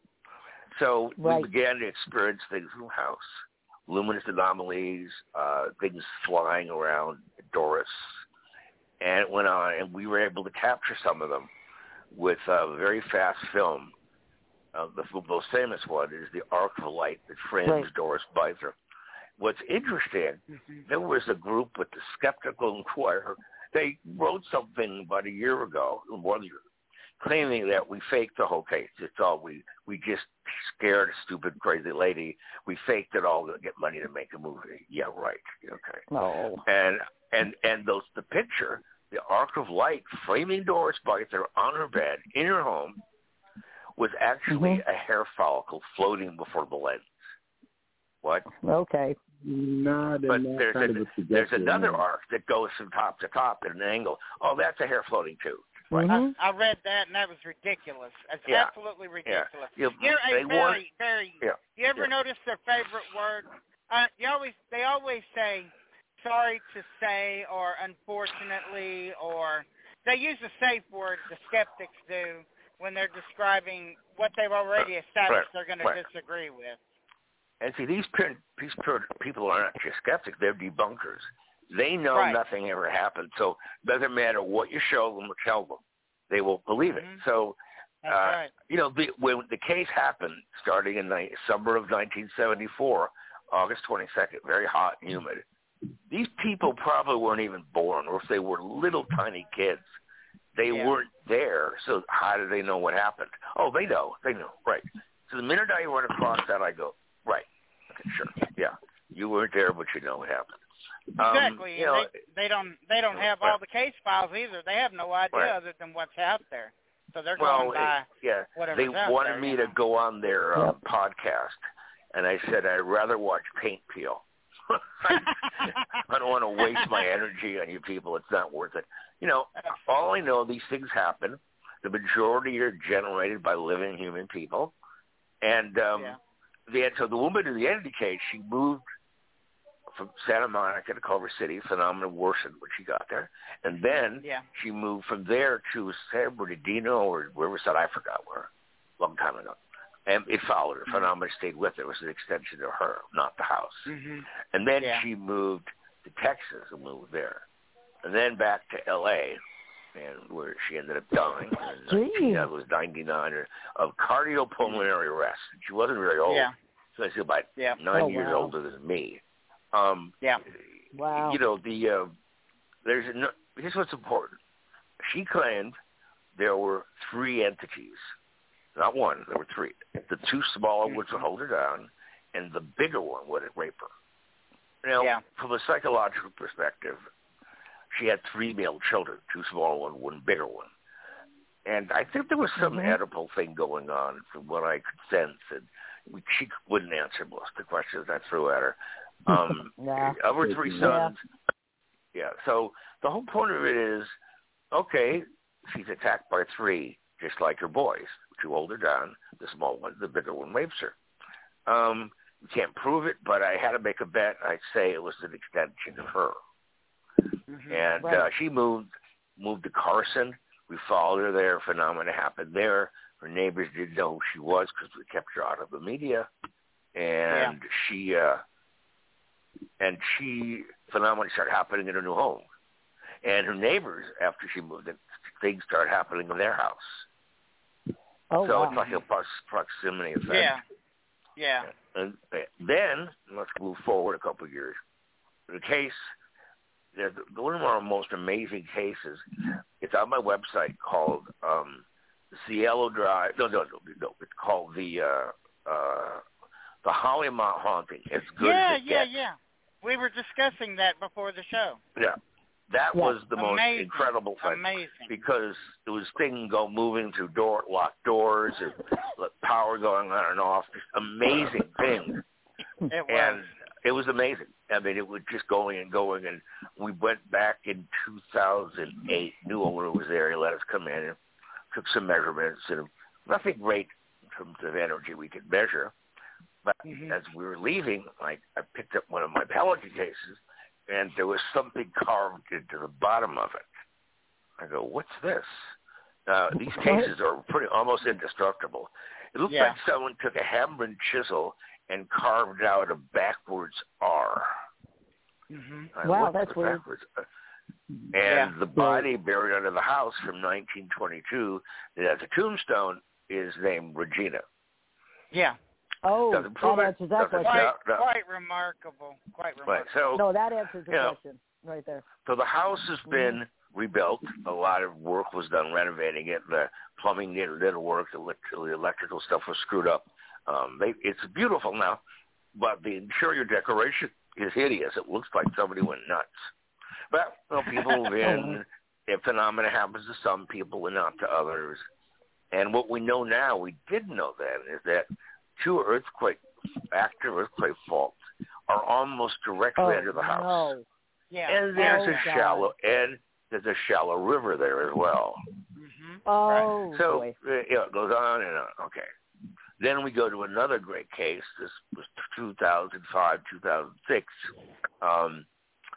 Speaker 5: So
Speaker 2: Right.
Speaker 5: we began to experience things in the house, luminous anomalies, uh, things flying around Doris, and it went on, and we were able to capture some of them with a very fast film. Uh, the most famous one is the Arc of Light that frames
Speaker 2: Right.
Speaker 5: Doris Spicer. What's interesting,
Speaker 3: Mm-hmm.
Speaker 5: there was a group with the Skeptical Inquirer. They wrote something about a year ago, more than a year, claiming that we faked the whole case. It's all we we just scared a stupid, crazy lady. We faked it all to get money to make a movie. Yeah, right. Okay.
Speaker 2: No.
Speaker 5: And and and those the picture, the Arc of Light framing Doris Spicer on her bed in her home, was actually
Speaker 2: Mm-hmm.
Speaker 5: a hair follicle floating before the lens. What?
Speaker 2: Okay.
Speaker 4: Not in
Speaker 5: But
Speaker 4: that
Speaker 5: there's,
Speaker 4: kind
Speaker 5: a,
Speaker 4: of a
Speaker 5: there's
Speaker 4: trajectory,
Speaker 5: another
Speaker 4: no.
Speaker 5: arc that goes from top to top at an angle. Oh, that's a hair floating too. Right.
Speaker 2: Mhm.
Speaker 3: I, I read that, and that was ridiculous. It's
Speaker 5: Yeah.
Speaker 3: absolutely ridiculous.
Speaker 5: Yeah.
Speaker 3: You're
Speaker 5: They
Speaker 3: a
Speaker 5: want-
Speaker 3: very, very.
Speaker 5: Yeah.
Speaker 3: You ever
Speaker 5: Yeah.
Speaker 3: notice their favorite word? Uh, you always, they always say, "Sorry to say," or "Unfortunately," or they use a safe word. The skeptics do when they're describing what they've already established
Speaker 5: Right.
Speaker 3: they're going to
Speaker 5: Right.
Speaker 3: disagree with.
Speaker 5: And see, these, these people are not just skeptics; they're debunkers. They know
Speaker 3: Right.
Speaker 5: nothing ever happened, so it doesn't matter what you show them or tell them, they will believe it.
Speaker 3: Mhm.
Speaker 5: So,
Speaker 3: That's
Speaker 5: uh,
Speaker 3: right.
Speaker 5: you know, the, when the case happened, starting in the summer of nineteen seventy-four, August twenty-second, very hot and humid. These people probably weren't even born, or if they were little tiny kids, they
Speaker 3: yeah.
Speaker 5: weren't there, so how do they know what happened? Oh, they know. They know. Right. So the minute I run across that, I go, right. Okay, sure. Yeah. You weren't there, but you know what happened.
Speaker 3: Exactly.
Speaker 5: Um, you know,
Speaker 3: they, they don't they don't have
Speaker 5: right.
Speaker 3: all the case files either. They have no idea
Speaker 5: right.
Speaker 3: other than what's out there. So they're
Speaker 5: well,
Speaker 3: going by
Speaker 5: yeah.
Speaker 3: whatever's
Speaker 5: They
Speaker 3: out
Speaker 5: wanted
Speaker 3: there,
Speaker 5: me
Speaker 3: you
Speaker 5: to
Speaker 3: know?
Speaker 5: go on their
Speaker 2: Yep.
Speaker 5: um, podcast, and I said I'd rather watch paint peel. I don't want to waste my energy on you people. It's not worth it. You know, all I know, these things happen. The majority are generated by living human people. And um,
Speaker 3: yeah.
Speaker 5: the, so the woman in the end of the case, she moved from Santa Monica to Culver City. Phenomena worsened when she got there. And then
Speaker 3: yeah.
Speaker 5: she moved from there to San Bernardino or Riverside. I forgot where, a long time ago. And it followed her.
Speaker 3: Mm-hmm.
Speaker 5: Phenomena stayed with her. It was an extension of her, not the house.
Speaker 3: Mm-hmm.
Speaker 5: And then
Speaker 3: yeah.
Speaker 5: she moved to Texas and moved there. And then back to L A, and where she ended up dying. And she was ninety-nine of cardiopulmonary arrest. She wasn't very old.
Speaker 3: Yeah.
Speaker 5: So she's about
Speaker 3: yeah.
Speaker 5: nine
Speaker 2: oh,
Speaker 5: years
Speaker 2: wow.
Speaker 5: older than me. Um,
Speaker 3: yeah.
Speaker 2: Wow.
Speaker 5: You know, the uh, there's no, here's what's important. She claimed there were three entities. Not one, there were three. The two smaller ones would hold her down, and the bigger one would rape her. Now,
Speaker 3: yeah.
Speaker 5: from a psychological perspective, she had three male children, two smaller ones, one bigger one. And I think there was some
Speaker 2: mm-hmm.
Speaker 5: edible thing going on from what I could sense, and we, she wouldn't answer most of the questions I threw at her. Um,
Speaker 2: yeah.
Speaker 5: Of her three sons, yeah. yeah. So the whole point of it is, okay, she's attacked by three, just like her boys. Two hold her down, the small one, the bigger one rapes her. Um, we can't prove it, but I had to make a bet. I'd say it was an extension of her.
Speaker 3: Mm-hmm.
Speaker 5: And
Speaker 2: right.
Speaker 5: uh, she moved moved to Carson. We followed her there. Phenomena happened there. Her neighbors didn't know who she was because we kept her out of the media. And
Speaker 3: yeah.
Speaker 5: she uh, and she phenomena started happening in her new home. And her neighbors, after she moved in, things started happening in their house.
Speaker 2: Oh,
Speaker 5: so
Speaker 2: wow.
Speaker 5: it's like a proximity effect.
Speaker 3: Yeah. Yeah.
Speaker 5: And then, let's move forward a couple of years. The case, the, one of our most amazing cases, it's on my website called um, Cielo Drive. No, no, no, no. It's called the uh, uh, the Hollymont Haunting. It's good
Speaker 3: Yeah,
Speaker 5: as it
Speaker 3: yeah,
Speaker 5: gets.
Speaker 3: yeah. We were discussing that before the show.
Speaker 5: Yeah. That
Speaker 2: yeah.
Speaker 5: was the most
Speaker 3: Amazing.
Speaker 5: incredible thing.
Speaker 3: Amazing.
Speaker 5: Because it was things go moving through door locked doors and power going on and off. Amazing things.
Speaker 3: It was.
Speaker 5: And it was amazing. I mean, it was just going and going. And we went back in two thousand eight. New owner was there. He let us come in and took some measurements. And nothing great in terms of energy we could measure. But
Speaker 3: mm-hmm.
Speaker 5: as we were leaving, I, I picked up one of my Pelican cases, and there was something carved into the bottom of it. I go, what's this? Uh, these cases are pretty almost indestructible. It looked
Speaker 3: yeah.
Speaker 5: like someone took a hammer and chisel and carved out a backwards R.
Speaker 3: Mm-hmm.
Speaker 5: I
Speaker 2: Wow,
Speaker 5: looked
Speaker 2: that's
Speaker 5: at the
Speaker 2: weird.
Speaker 5: backwards. And
Speaker 3: Yeah.
Speaker 5: the body buried under the house from nineteen twenty-two that has a tombstone is named Regina.
Speaker 3: Yeah.
Speaker 2: Oh,
Speaker 5: Doesn't prove
Speaker 2: that
Speaker 5: it.
Speaker 2: answers that
Speaker 5: Doesn't
Speaker 2: question.
Speaker 3: Quite,
Speaker 5: No, no.
Speaker 3: quite remarkable. Quite
Speaker 5: Right.
Speaker 3: remarkable.
Speaker 5: So,
Speaker 2: No, that answers the
Speaker 5: you know,
Speaker 2: question right there.
Speaker 5: So the house has been rebuilt. A lot of work was done renovating it. The plumbing needed a little work. The, elect- the electrical stuff was screwed up. Um, they, it's beautiful now, but the interior decoration is hideous. It looks like somebody went nuts. But you know, people move in. If phenomena happens to some people and not to others. And what we know now, we didn't know then, is that two earthquake, active earthquake faults are almost directly
Speaker 2: Oh,
Speaker 5: under the house.
Speaker 2: no.
Speaker 3: Yeah.
Speaker 5: And there's
Speaker 2: Oh,
Speaker 5: a
Speaker 2: God.
Speaker 5: shallow and there's a shallow river there as well.
Speaker 3: Mm-hmm.
Speaker 2: Oh,
Speaker 5: So
Speaker 2: boy.
Speaker 5: uh, yeah, it goes on and on. Okay. Then we go to another great case. This was two thousand five, two thousand six. Um,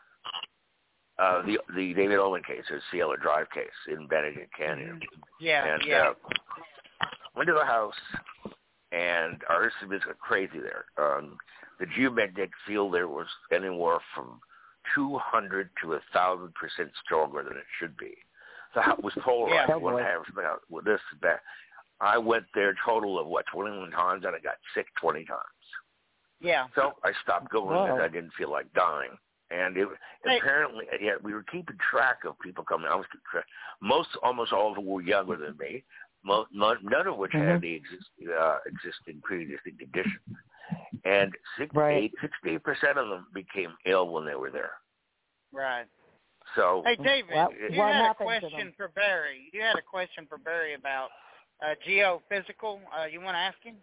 Speaker 5: uh, the the David Owen case, the Cielo Drive case in Benedict Canyon.
Speaker 3: Yeah.
Speaker 5: And
Speaker 3: yeah.
Speaker 5: uh, went to the house, and our system is crazy there. Um, the geomagnetic field there was anywhere from two hundred to one thousand percent stronger than it should be. The house was polarized.
Speaker 2: Yeah.
Speaker 5: One half with this back. I went there a total of, what, twenty-one times, and I got sick twenty times.
Speaker 3: Yeah.
Speaker 5: So I stopped going
Speaker 2: Wow.
Speaker 5: because I didn't feel like dying. And it,
Speaker 3: Hey.
Speaker 5: apparently, yeah, we were keeping track of people coming. I was keeping track. Most, almost all of them were younger than me. Most, none of which
Speaker 2: mm-hmm.
Speaker 5: had the exist, uh, existing pre-existing conditions. And
Speaker 2: right.
Speaker 5: sixty-eight percent of them became ill when they were there.
Speaker 3: Right.
Speaker 5: So,
Speaker 3: hey, David,
Speaker 2: what,
Speaker 3: you
Speaker 2: what
Speaker 3: had a
Speaker 2: happened to
Speaker 3: question
Speaker 2: them?
Speaker 3: for Barry. You had a question for Barry about uh, geophysical. Uh, you want to ask him?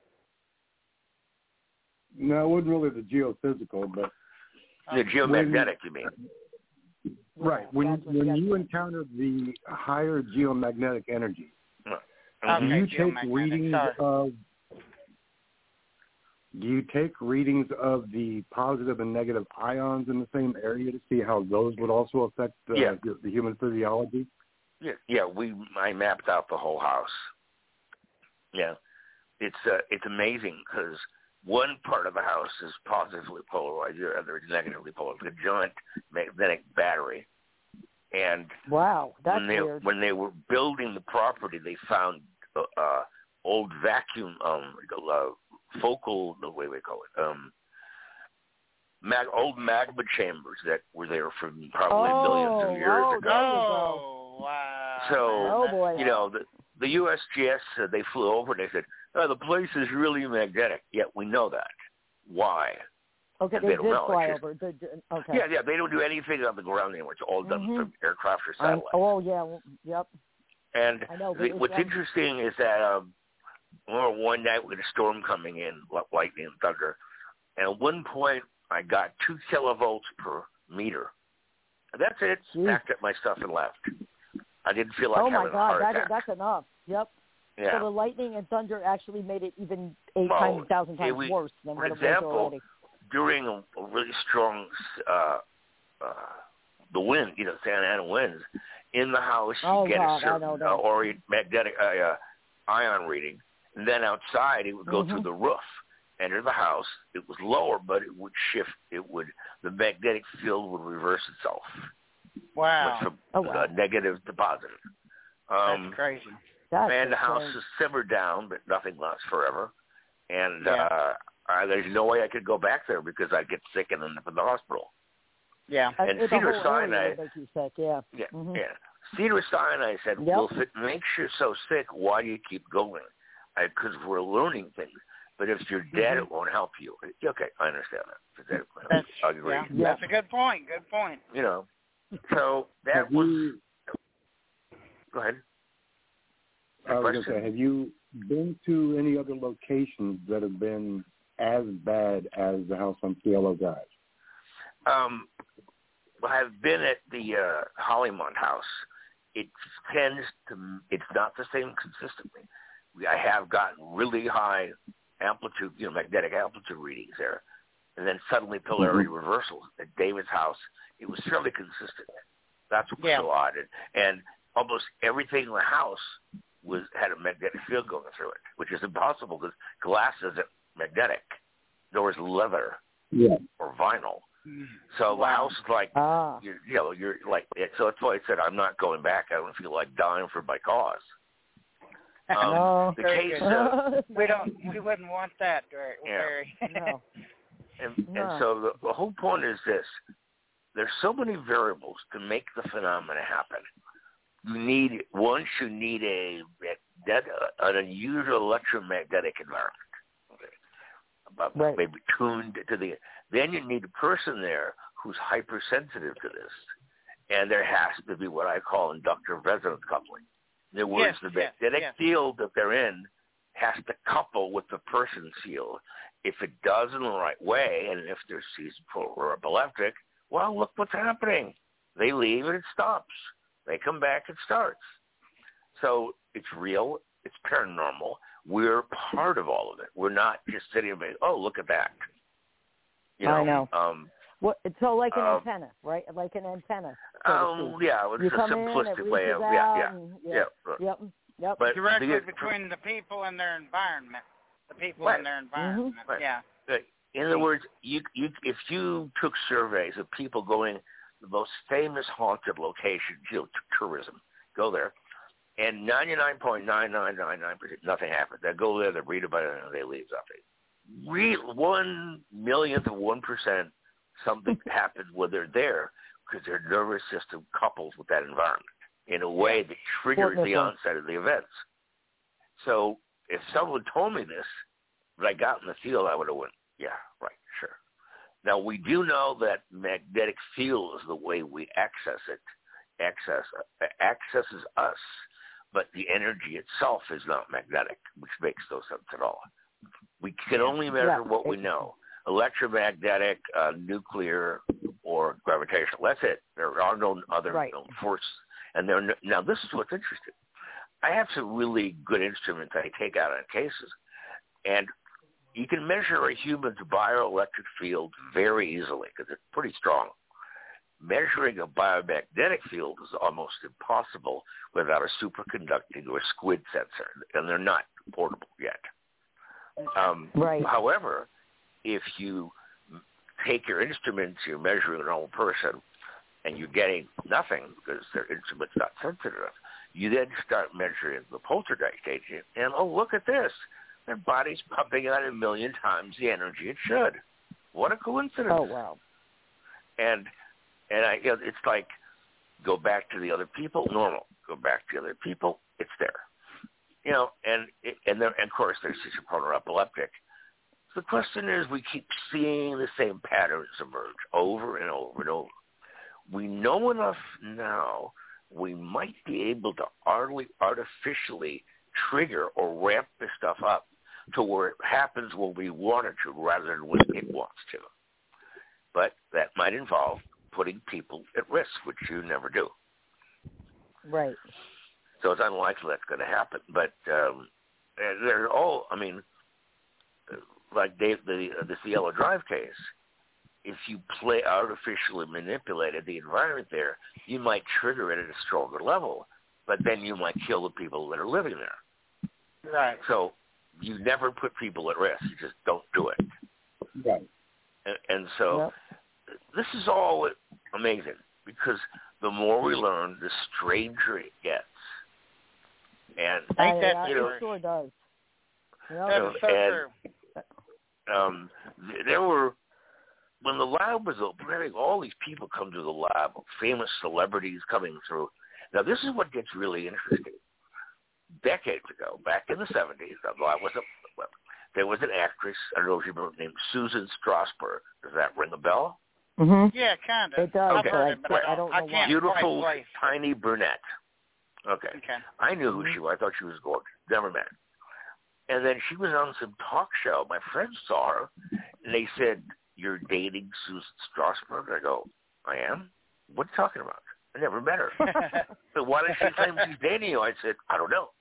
Speaker 4: No, it wasn't really the geophysical, but
Speaker 5: the geomagnetic, you mean?
Speaker 4: Right. When
Speaker 2: That's what
Speaker 4: when
Speaker 2: that's
Speaker 4: you
Speaker 2: what-
Speaker 4: encounter the higher geomagnetic energy,
Speaker 3: Okay,
Speaker 4: do you take
Speaker 3: geomagnetic,
Speaker 4: readings
Speaker 3: sorry.
Speaker 4: of do you take readings of the positive and negative ions in the same area to see how those would also affect uh,
Speaker 5: Yeah.
Speaker 4: the, the human physiology?
Speaker 5: Yeah, yeah. We I mapped out the whole house. Yeah, it's uh, it's amazing because one part of the house is positively polarized, the other is negatively polarized. A giant magnetic battery. And
Speaker 2: Wow, that's
Speaker 5: when they
Speaker 2: weird.
Speaker 5: when they were building the property, they found uh, uh, old vacuum um, uh, focal, the way we call it, um, mag, old magma chambers that were there from probably
Speaker 2: oh,
Speaker 5: millions of years
Speaker 2: oh,
Speaker 5: ago.
Speaker 2: there you go.
Speaker 3: Oh, wow.
Speaker 5: So,
Speaker 2: Oh, boy.
Speaker 5: you know, the, the U S G S, uh, they flew over and they said, oh, the place is really magnetic. Yet we know that. Why?
Speaker 2: Okay,
Speaker 5: And
Speaker 2: they,
Speaker 5: they
Speaker 2: did
Speaker 5: don't know.
Speaker 2: fly
Speaker 5: It's just-
Speaker 2: over. The, the- okay.
Speaker 5: Yeah, yeah, they don't do anything on the ground anymore. It's all done
Speaker 2: Mhm.
Speaker 5: from aircraft or
Speaker 2: Um,
Speaker 5: satellites.
Speaker 2: oh, yeah. well, Yep.
Speaker 5: And
Speaker 2: I know, but
Speaker 5: the,
Speaker 2: it's,
Speaker 5: what's
Speaker 2: um,
Speaker 5: interesting is that um, well, one night we had a storm coming in, li- lightning and thunder, and at one point I got two kilovolts per meter. And that's it.
Speaker 2: Jeez.
Speaker 5: Packed up my stuff and left. I didn't feel like
Speaker 2: oh,
Speaker 5: having
Speaker 2: my
Speaker 5: a
Speaker 2: God,
Speaker 5: heart
Speaker 2: that,
Speaker 5: attack.
Speaker 2: that's enough. Yep.
Speaker 5: yeah.
Speaker 2: So the lightning and thunder actually made it even eight
Speaker 5: Well,
Speaker 2: times, thousand times
Speaker 5: it was-
Speaker 2: worse than
Speaker 5: for
Speaker 2: what it was
Speaker 5: example,
Speaker 2: already.
Speaker 5: During a, a really strong uh, uh, the wind, you know, Santa Ana winds, in the house you
Speaker 2: Oh,
Speaker 5: get
Speaker 2: God,
Speaker 5: a
Speaker 2: I
Speaker 5: certain
Speaker 2: know that.
Speaker 5: uh, or magnetic uh, uh, ion reading. And then outside, it would go
Speaker 2: Mhm.
Speaker 5: through the roof, enter the house. It was lower, but it would shift. It would the magnetic field would reverse itself.
Speaker 3: Wow.
Speaker 5: Went from
Speaker 2: Oh, wow.
Speaker 5: uh, negative to positive. Um,
Speaker 3: That's crazy.
Speaker 2: That's
Speaker 5: and the house
Speaker 2: crazy.
Speaker 5: is simmered down, but nothing lasts forever. And
Speaker 3: Yeah.
Speaker 5: uh, uh, there's no way I could go back there because I'd get sick and end up in the hospital.
Speaker 3: Yeah.
Speaker 2: Uh,
Speaker 5: and
Speaker 2: the
Speaker 5: Cedar
Speaker 2: whole
Speaker 5: Sinai-
Speaker 2: area would make you sick, yeah.
Speaker 5: Yeah,
Speaker 2: Mhm.
Speaker 5: yeah. Cedar Sinai said,
Speaker 2: Yep.
Speaker 5: well, if it makes you so sick, why do you keep going? Because we're learning things. But if you're dead,
Speaker 2: Mhm.
Speaker 5: it won't help you. Okay, I understand that. If you're dead, it won't help
Speaker 3: That's,
Speaker 5: you. I agree.
Speaker 3: yeah,
Speaker 2: Yeah.
Speaker 3: that's a good point. Good point.
Speaker 5: You know, so that
Speaker 4: Have
Speaker 5: was.
Speaker 4: you,
Speaker 5: Go ahead.
Speaker 4: I was going to
Speaker 5: Question?
Speaker 4: say, have you been to any other locations that have been as bad as the house on Cielo Drive?
Speaker 5: Um, I've been at the uh, Hollymont house. It tends to. It's not the same consistently. We, I have gotten really high amplitude, you know, magnetic amplitude readings there, and then suddenly polarity
Speaker 4: Mm-hmm.
Speaker 5: reversals. At David's house, it was fairly consistent. That's what was
Speaker 3: Yeah.
Speaker 5: so odd, and, and almost everything in the house was had a magnetic field going through it, which is impossible because glass isn't magnetic, nor is leather
Speaker 4: Yeah.
Speaker 5: or vinyl. So the
Speaker 3: Wow.
Speaker 5: house is like,
Speaker 2: Ah.
Speaker 5: you're, you know, you're like, it, so that's why I said I'm not going back. I don't feel like dying for my cause. Um,
Speaker 2: No.
Speaker 5: the
Speaker 3: Very
Speaker 5: case
Speaker 3: good.
Speaker 5: of,
Speaker 3: We don't. We wouldn't want that, Gary.
Speaker 5: Yeah.
Speaker 3: Barry.
Speaker 2: No.
Speaker 5: and,
Speaker 2: No.
Speaker 5: and so the, the whole point is this: there's so many variables to make the phenomena happen. You need once you need a that an unusual electromagnetic environment, okay, about
Speaker 2: Right.
Speaker 5: maybe tuned to the. Then you need a person there who's hypersensitive to this, and there has to be what I call inductive resonance coupling. In other words,
Speaker 3: Yes,
Speaker 5: the
Speaker 3: yes,
Speaker 5: magnetic
Speaker 3: yes.
Speaker 5: field that they're in has to couple with the person's field. If it does in the right way, and if they're seasonal or epileptic, well, look what's happening. They leave and it stops. They come back, it starts. So it's real. It's paranormal. We're part of all of it. We're not just sitting there, oh, look at that. You know,
Speaker 2: I know.
Speaker 5: Um,
Speaker 2: What? So like an
Speaker 5: Um,
Speaker 2: antenna, right? Like an antenna. So to
Speaker 5: um,
Speaker 2: speak.
Speaker 5: yeah, it's
Speaker 2: You
Speaker 5: a
Speaker 2: come in,
Speaker 5: simplistic
Speaker 2: it
Speaker 5: way
Speaker 2: reaches
Speaker 5: of,
Speaker 2: out,
Speaker 5: yeah, yeah,
Speaker 2: and,
Speaker 5: yeah.
Speaker 2: yeah.
Speaker 5: right.
Speaker 2: Yep. Yep.
Speaker 5: But
Speaker 3: Directly
Speaker 5: the-
Speaker 3: between the people and their environment. The people
Speaker 5: Right.
Speaker 3: and their environment.
Speaker 5: Right.
Speaker 3: Yeah.
Speaker 5: In other words, you, you, if you took surveys of people going to the most famous haunted locations, you know, t- tourism, go there, and ninety-nine point nine nine nine nine percent, nothing happens. They go there, they read about it, and they leave nothing. Re- one millionth of one percent something happens when they're there because their nervous system couples with that environment in a way that triggers the onset of the events. So if someone told me this, when I got in the field, I would have went, yeah, right, sure. Now, we do know that magnetic field is the way we access it, access accesses us, but the energy itself is not magnetic, which makes no sense at all. We can only measure yeah. what we know, electromagnetic, uh, nuclear, or gravitational. That's it. There are no other
Speaker 2: right.
Speaker 5: known forces. And there, now, this is what's interesting. I have some really good instruments I take out on cases, and you can measure a human's bioelectric field very easily because it's pretty strong. Measuring a biomagnetic field is almost impossible without a superconducting or squid sensor, and they're not portable yet. Um,
Speaker 2: right.
Speaker 5: However, if you take your instruments, you're measuring a normal person, and you're getting nothing because their instrument's not sensitive enough, you then start measuring the poltergeist agent, and oh, look at this. Their body's pumping out a million times the energy it should. What a coincidence.
Speaker 2: Oh, wow.
Speaker 5: And and I, you know, it's like, go back to the other people, normal. Go back to the other people, it's there. You know, and and, there, and of course, there's schizophrenic epileptic. The question is, we keep seeing the same patterns emerge over and over and over. We know enough now, we might be able to artificially trigger or ramp this stuff up to where it happens when we want it to rather than when it wants to. But that might involve putting people at risk, which you never do.
Speaker 2: Right.
Speaker 5: So it's unlikely that's going to happen. But um, they're all, I mean, like Dave, the, the Cielo Drive case, if you play artificially manipulated the environment there, you might trigger it at a stronger level, but then you might kill the people that are living there.
Speaker 3: Right.
Speaker 5: So you never put people at risk. You just don't do it.
Speaker 4: Right.
Speaker 5: And, and so yep. this is all amazing because the more we learn, the stranger it gets. And
Speaker 2: I,
Speaker 5: that,
Speaker 2: I,
Speaker 5: you know,
Speaker 2: it sure does. Yep.
Speaker 3: That is so
Speaker 5: and,
Speaker 3: true.
Speaker 5: Um, there were, when the lab was open, having all these people come to the lab, famous celebrities coming through. Now, this is what gets really interesting. Decades ago, back in the seventies, although I wasn't, there was an actress, I don't know if you remember, named Susan Strasberg. Does that ring a bell?
Speaker 2: Mm-hmm.
Speaker 3: Yeah, kind of.
Speaker 2: It does,
Speaker 5: okay.
Speaker 2: but I,
Speaker 3: it, but I,
Speaker 2: I don't know
Speaker 3: I
Speaker 2: why.
Speaker 3: can't
Speaker 5: Beautiful,
Speaker 3: quite place.
Speaker 5: tiny brunette. Okay.
Speaker 3: Okay.
Speaker 5: I knew who she was. I thought she was gorgeous. Never met. And then she was on some talk show. My friends saw her, and they said, "You're dating Susan Strasberg?" I go, "I am? What are you talking about? I never met her." So why did she claim she's dating you? I said, "I don't know."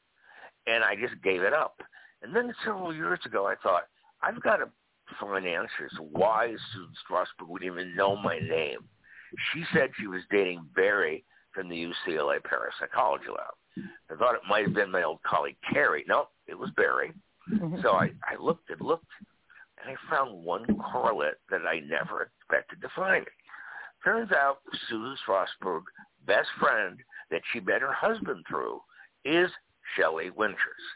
Speaker 5: And I just gave it up. And then several years ago, I thought, I've got to find answers. Why Susan Strasberg would even know my name? She said she was dating Barry from the U C L A Parapsychology Lab. I thought it might have been my old colleague, Carrie. No, it was Barry.
Speaker 2: Mm-hmm.
Speaker 5: So I, I looked and looked, and I found one correlate that I never expected to find. Turns out Susan Strasberg's best friend that she met her husband through is Shelley Winters,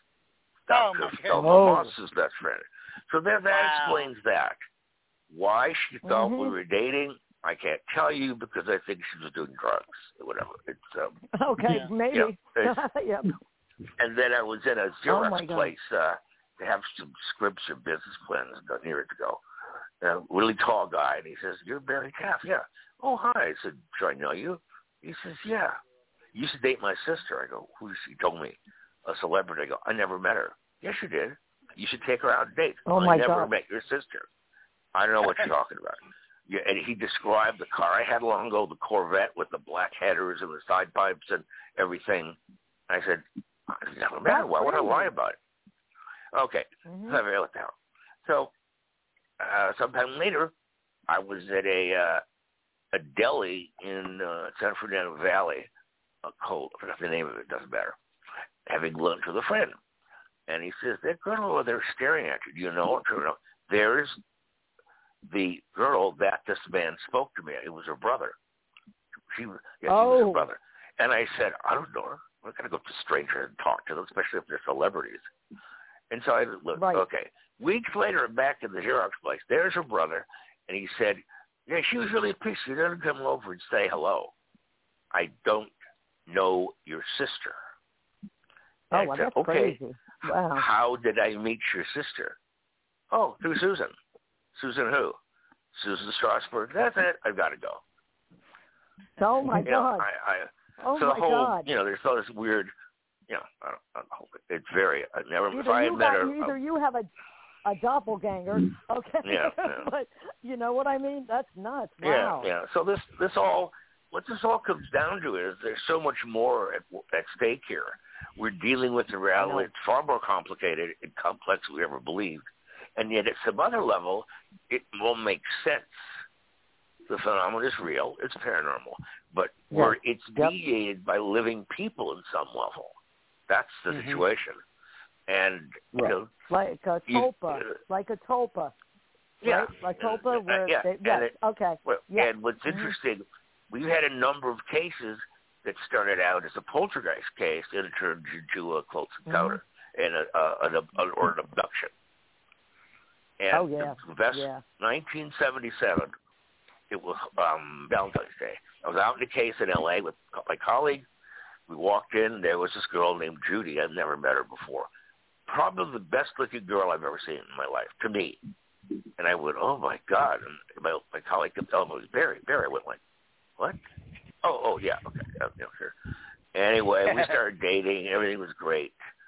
Speaker 3: Oh,
Speaker 5: Doctor
Speaker 3: my
Speaker 5: Thelma
Speaker 3: goodness.
Speaker 5: Moss's best friend. So then that
Speaker 3: Wow.
Speaker 5: explains that. Why she thought
Speaker 2: Mm-hmm.
Speaker 5: we were dating, I can't tell you because I think she was doing drugs or whatever. It's um,
Speaker 2: Okay,
Speaker 3: Yeah.
Speaker 2: maybe.
Speaker 5: Yeah, it's-
Speaker 2: yep.
Speaker 5: And then I was in a
Speaker 2: Oh, my
Speaker 5: Xerox
Speaker 2: God.
Speaker 5: place uh, to have some scripts and business plans done years ago. A really tall guy, and he says, "You're Barry Taft." Yeah. "Oh, hi." I said, "Do I know you?" He says, "Yeah. You used to date my sister." I go, "Who?" He told me, "A celebrity." I go, "I never met her." "Yes, you did. You should take her out on a date."
Speaker 2: Oh,
Speaker 5: "I
Speaker 2: my
Speaker 5: never
Speaker 2: God.
Speaker 5: met your sister." "I don't know what you're talking about." Yeah, and he described the car I had long ago, the Corvette with the black headers and the side pipes and everything. I said, "I never met her.
Speaker 2: That's
Speaker 5: Why would I
Speaker 2: crazy.
Speaker 5: lie about it?" Okay,
Speaker 2: Mhm.
Speaker 5: so I wrote it down. So uh, sometime later, I was at a uh, a deli in uh, San Fernando Valley, a cold, I forgot the name of it, doesn't matter, having lunch with a friend. And he says, "That girl over there staring at you, do you know her?" "No." "There's the girl that this man spoke to me. It was her brother." She was, yes, he was her
Speaker 2: Oh.
Speaker 5: brother. And I said, "I don't know her. We're going to go up to strangers and talk to them, especially if they're celebrities." And so I looked,
Speaker 2: Right.
Speaker 5: okay. Weeks later, I'm back in the Xerox place. There's her brother. And he said, Yeah, she was really pissed. She didn't come over and say hello. I don't know your sister.
Speaker 2: Oh,
Speaker 5: And
Speaker 2: well,
Speaker 5: I said,
Speaker 2: that's
Speaker 5: okay,
Speaker 2: crazy. Wow.
Speaker 5: How did I meet your sister? Oh, through Susan. Susan who? Susan Strasberg. That's it. I've got to go.
Speaker 2: Oh, my
Speaker 5: you
Speaker 2: God.
Speaker 5: Know, I, I,
Speaker 2: oh,
Speaker 5: so
Speaker 2: my
Speaker 5: the whole,
Speaker 2: God.
Speaker 5: You know, there's all this weird, you know, I don't, I don't know. It's very, I never,
Speaker 2: Either
Speaker 5: if I had
Speaker 2: you
Speaker 5: met
Speaker 2: got,
Speaker 5: her.
Speaker 2: either you have a, a doppelganger, okay?
Speaker 5: Yeah, yeah.
Speaker 2: But you know what I mean? That's nuts. Wow.
Speaker 5: Yeah, yeah. So this, this all, what this all comes down to is there's so much more at, at stake here. We're dealing with the reality. It's far more complicated and complex than we ever believed. And yet at some other level, it will make sense. The phenomenon is real. It's paranormal. But
Speaker 2: Yes.
Speaker 5: where it's
Speaker 2: Yep.
Speaker 5: mediated by living people in some level. That's the
Speaker 2: Mm-hmm.
Speaker 5: situation. And, you
Speaker 2: right.
Speaker 5: know.
Speaker 2: Like a
Speaker 5: you,
Speaker 2: tulpa.
Speaker 5: uh,
Speaker 2: like a tulpa.
Speaker 5: Yeah.
Speaker 2: Right? Like tulpa
Speaker 5: uh,
Speaker 2: where
Speaker 5: yeah.
Speaker 2: they, yes,
Speaker 5: it,
Speaker 2: okay.
Speaker 5: Well,
Speaker 2: yeah.
Speaker 5: And what's
Speaker 2: mm-hmm.
Speaker 5: interesting, we've had a number of cases that started out as a poltergeist case and it turned into a close encounter mm-hmm. and a, a, an, a, or an abduction. And
Speaker 2: oh, yeah.
Speaker 5: the best,
Speaker 2: yeah.
Speaker 5: nineteen seventy-seven, it was um, Valentine's Day. I was out in a case in L A with my colleague. We walked in. There was this girl named Judy. I'd never met her before. Probably the best-looking girl I've ever seen in my life, to me. And I went, oh, my God. And my, my colleague kept telling me, it was Barry. Barry, I went like, what? Oh, oh, yeah, okay, yeah, yeah, sure. Anyway, we started dating. Everything was great.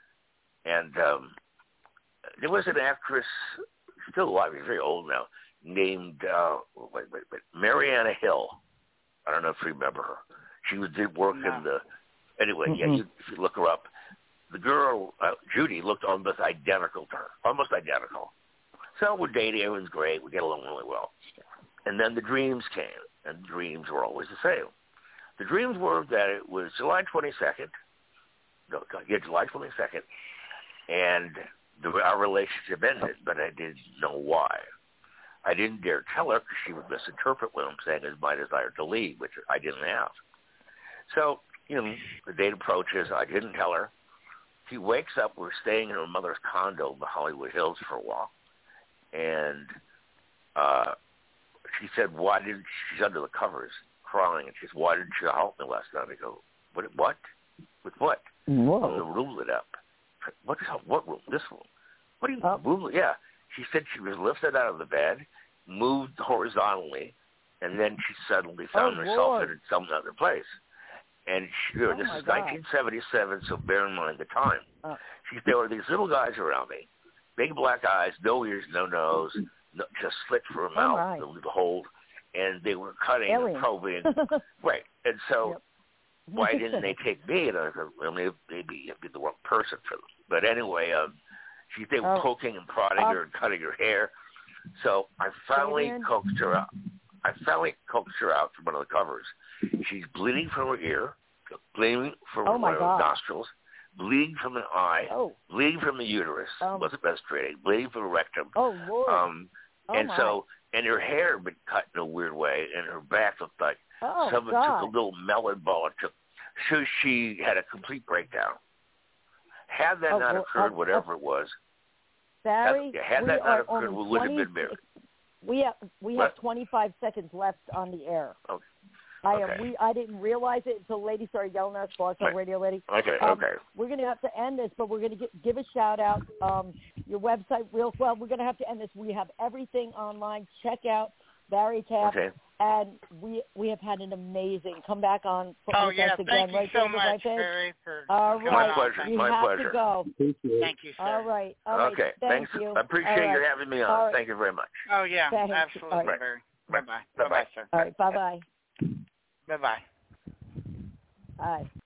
Speaker 5: And um, there was an actress, still alive, she's very old now, named, uh, wait, wait, wait, Mariana Hill. I don't know if you remember her. She was did work
Speaker 3: no.
Speaker 5: in the, anyway,
Speaker 2: Mm-mm.
Speaker 5: yeah, you, if you look her up. The girl, uh, Judy, looked almost identical to her, almost identical. So we're dating, everyone's great, we get along really well. And then the dreams came, and the dreams were always the same. The dreams were that it was July twenty-second, no, yeah, July twenty-second, and the, our relationship ended, but I didn't know why. I didn't dare tell her because she would misinterpret what I'm saying as my desire to leave, which I didn't have. So, you know, the date approaches. I didn't tell her. She wakes up. We're staying in her mother's condo in the Hollywood Hills for a while. And uh, she said, why didn't she's under the covers crying. And she says, why didn't you help me last night? I go, what? What? With what?
Speaker 2: Whoa.
Speaker 5: And the room lit up. What, what room? This room. What do you
Speaker 2: oh.
Speaker 5: room? Yeah. She said she was lifted out of the bed, moved horizontally, and then she suddenly found
Speaker 2: oh,
Speaker 5: herself
Speaker 2: Lord.
Speaker 5: in some other place. And she,
Speaker 2: oh
Speaker 5: this is
Speaker 2: God.
Speaker 5: nineteen seventy-seven, so bear in mind the time.
Speaker 2: Oh.
Speaker 5: She, there were these little guys around me, big black eyes, no ears, no nose, no, just slit for a
Speaker 2: Oh,
Speaker 5: mouth,
Speaker 2: right.
Speaker 5: the, the hold, and they were cutting
Speaker 2: Alien.
Speaker 5: and probing. Right. And so
Speaker 2: Yep.
Speaker 5: why didn't they take me? And I said, well, maybe, maybe I'd be the wrong person for them. But anyway, um, she, they were
Speaker 2: oh.
Speaker 5: poking and prodding
Speaker 2: um,
Speaker 5: her and cutting her hair. So I finally
Speaker 2: Adrian?
Speaker 5: coaxed her out. I finally coaxed her out from one of the covers. She's bleeding from her ear, bleeding from
Speaker 2: Oh,
Speaker 5: her
Speaker 2: my
Speaker 5: one of
Speaker 2: God.
Speaker 5: her nostrils, bleeding from an eye,
Speaker 2: Oh.
Speaker 5: bleeding from the uterus,
Speaker 2: Um,
Speaker 5: wasn't menstruating, bleeding from the rectum.
Speaker 2: Oh, Lord.
Speaker 5: Um,
Speaker 2: oh,
Speaker 5: and
Speaker 2: my.
Speaker 5: so, and her hair had been cut in a weird way, and her back looked like
Speaker 2: oh,
Speaker 5: someone
Speaker 2: God.
Speaker 5: took a little melon ball and took. So she had a complete breakdown. Had that
Speaker 2: Oh,
Speaker 5: not
Speaker 2: well,
Speaker 5: occurred,
Speaker 2: uh,
Speaker 5: whatever it was,
Speaker 2: Barry,
Speaker 5: had, had
Speaker 2: we
Speaker 5: that not
Speaker 2: are
Speaker 5: occurred,
Speaker 2: only
Speaker 5: we wouldn't
Speaker 2: twenty,
Speaker 5: have been married.
Speaker 2: We have we
Speaker 5: What?
Speaker 2: have twenty-five seconds left on the air.
Speaker 5: Okay.
Speaker 2: I
Speaker 5: Okay.
Speaker 2: am. We I didn't realize it until Lady started yelling at us. Blog Talk
Speaker 5: Right.
Speaker 2: Radio Lady.
Speaker 5: Okay,
Speaker 2: Um,
Speaker 5: okay.
Speaker 2: We're going to have to end this, but we're going to give a shout out. Um, your website, real well. We're going to have to end this. We have everything online. Check out Barry Tapp.
Speaker 5: Okay.
Speaker 2: And we we have had an amazing come back on.
Speaker 3: Oh,
Speaker 2: with
Speaker 3: yeah.
Speaker 2: us again,
Speaker 3: Thank you
Speaker 2: right
Speaker 3: so
Speaker 2: there,
Speaker 3: much,
Speaker 2: right there.
Speaker 3: Barry, for
Speaker 2: All
Speaker 3: coming
Speaker 2: right.
Speaker 5: My pleasure.
Speaker 3: on.
Speaker 2: You
Speaker 5: My
Speaker 2: have
Speaker 5: pleasure.
Speaker 2: to go.
Speaker 4: Appreciate it.
Speaker 3: Thank you, sir.
Speaker 2: All right. All right.
Speaker 5: Okay.
Speaker 2: Thank
Speaker 5: Thanks.
Speaker 2: you.
Speaker 5: I appreciate
Speaker 2: All right.
Speaker 5: you having me on.
Speaker 2: All right.
Speaker 5: Thank you very much.
Speaker 3: Oh, yeah.
Speaker 2: Thanks.
Speaker 3: Absolutely,
Speaker 2: All
Speaker 5: right.
Speaker 3: Barry.
Speaker 5: Right.
Speaker 3: Bye-bye.
Speaker 5: Bye-bye.
Speaker 3: Bye-bye, sir.
Speaker 2: All right. Bye-bye.
Speaker 3: Bye-bye.
Speaker 2: All right.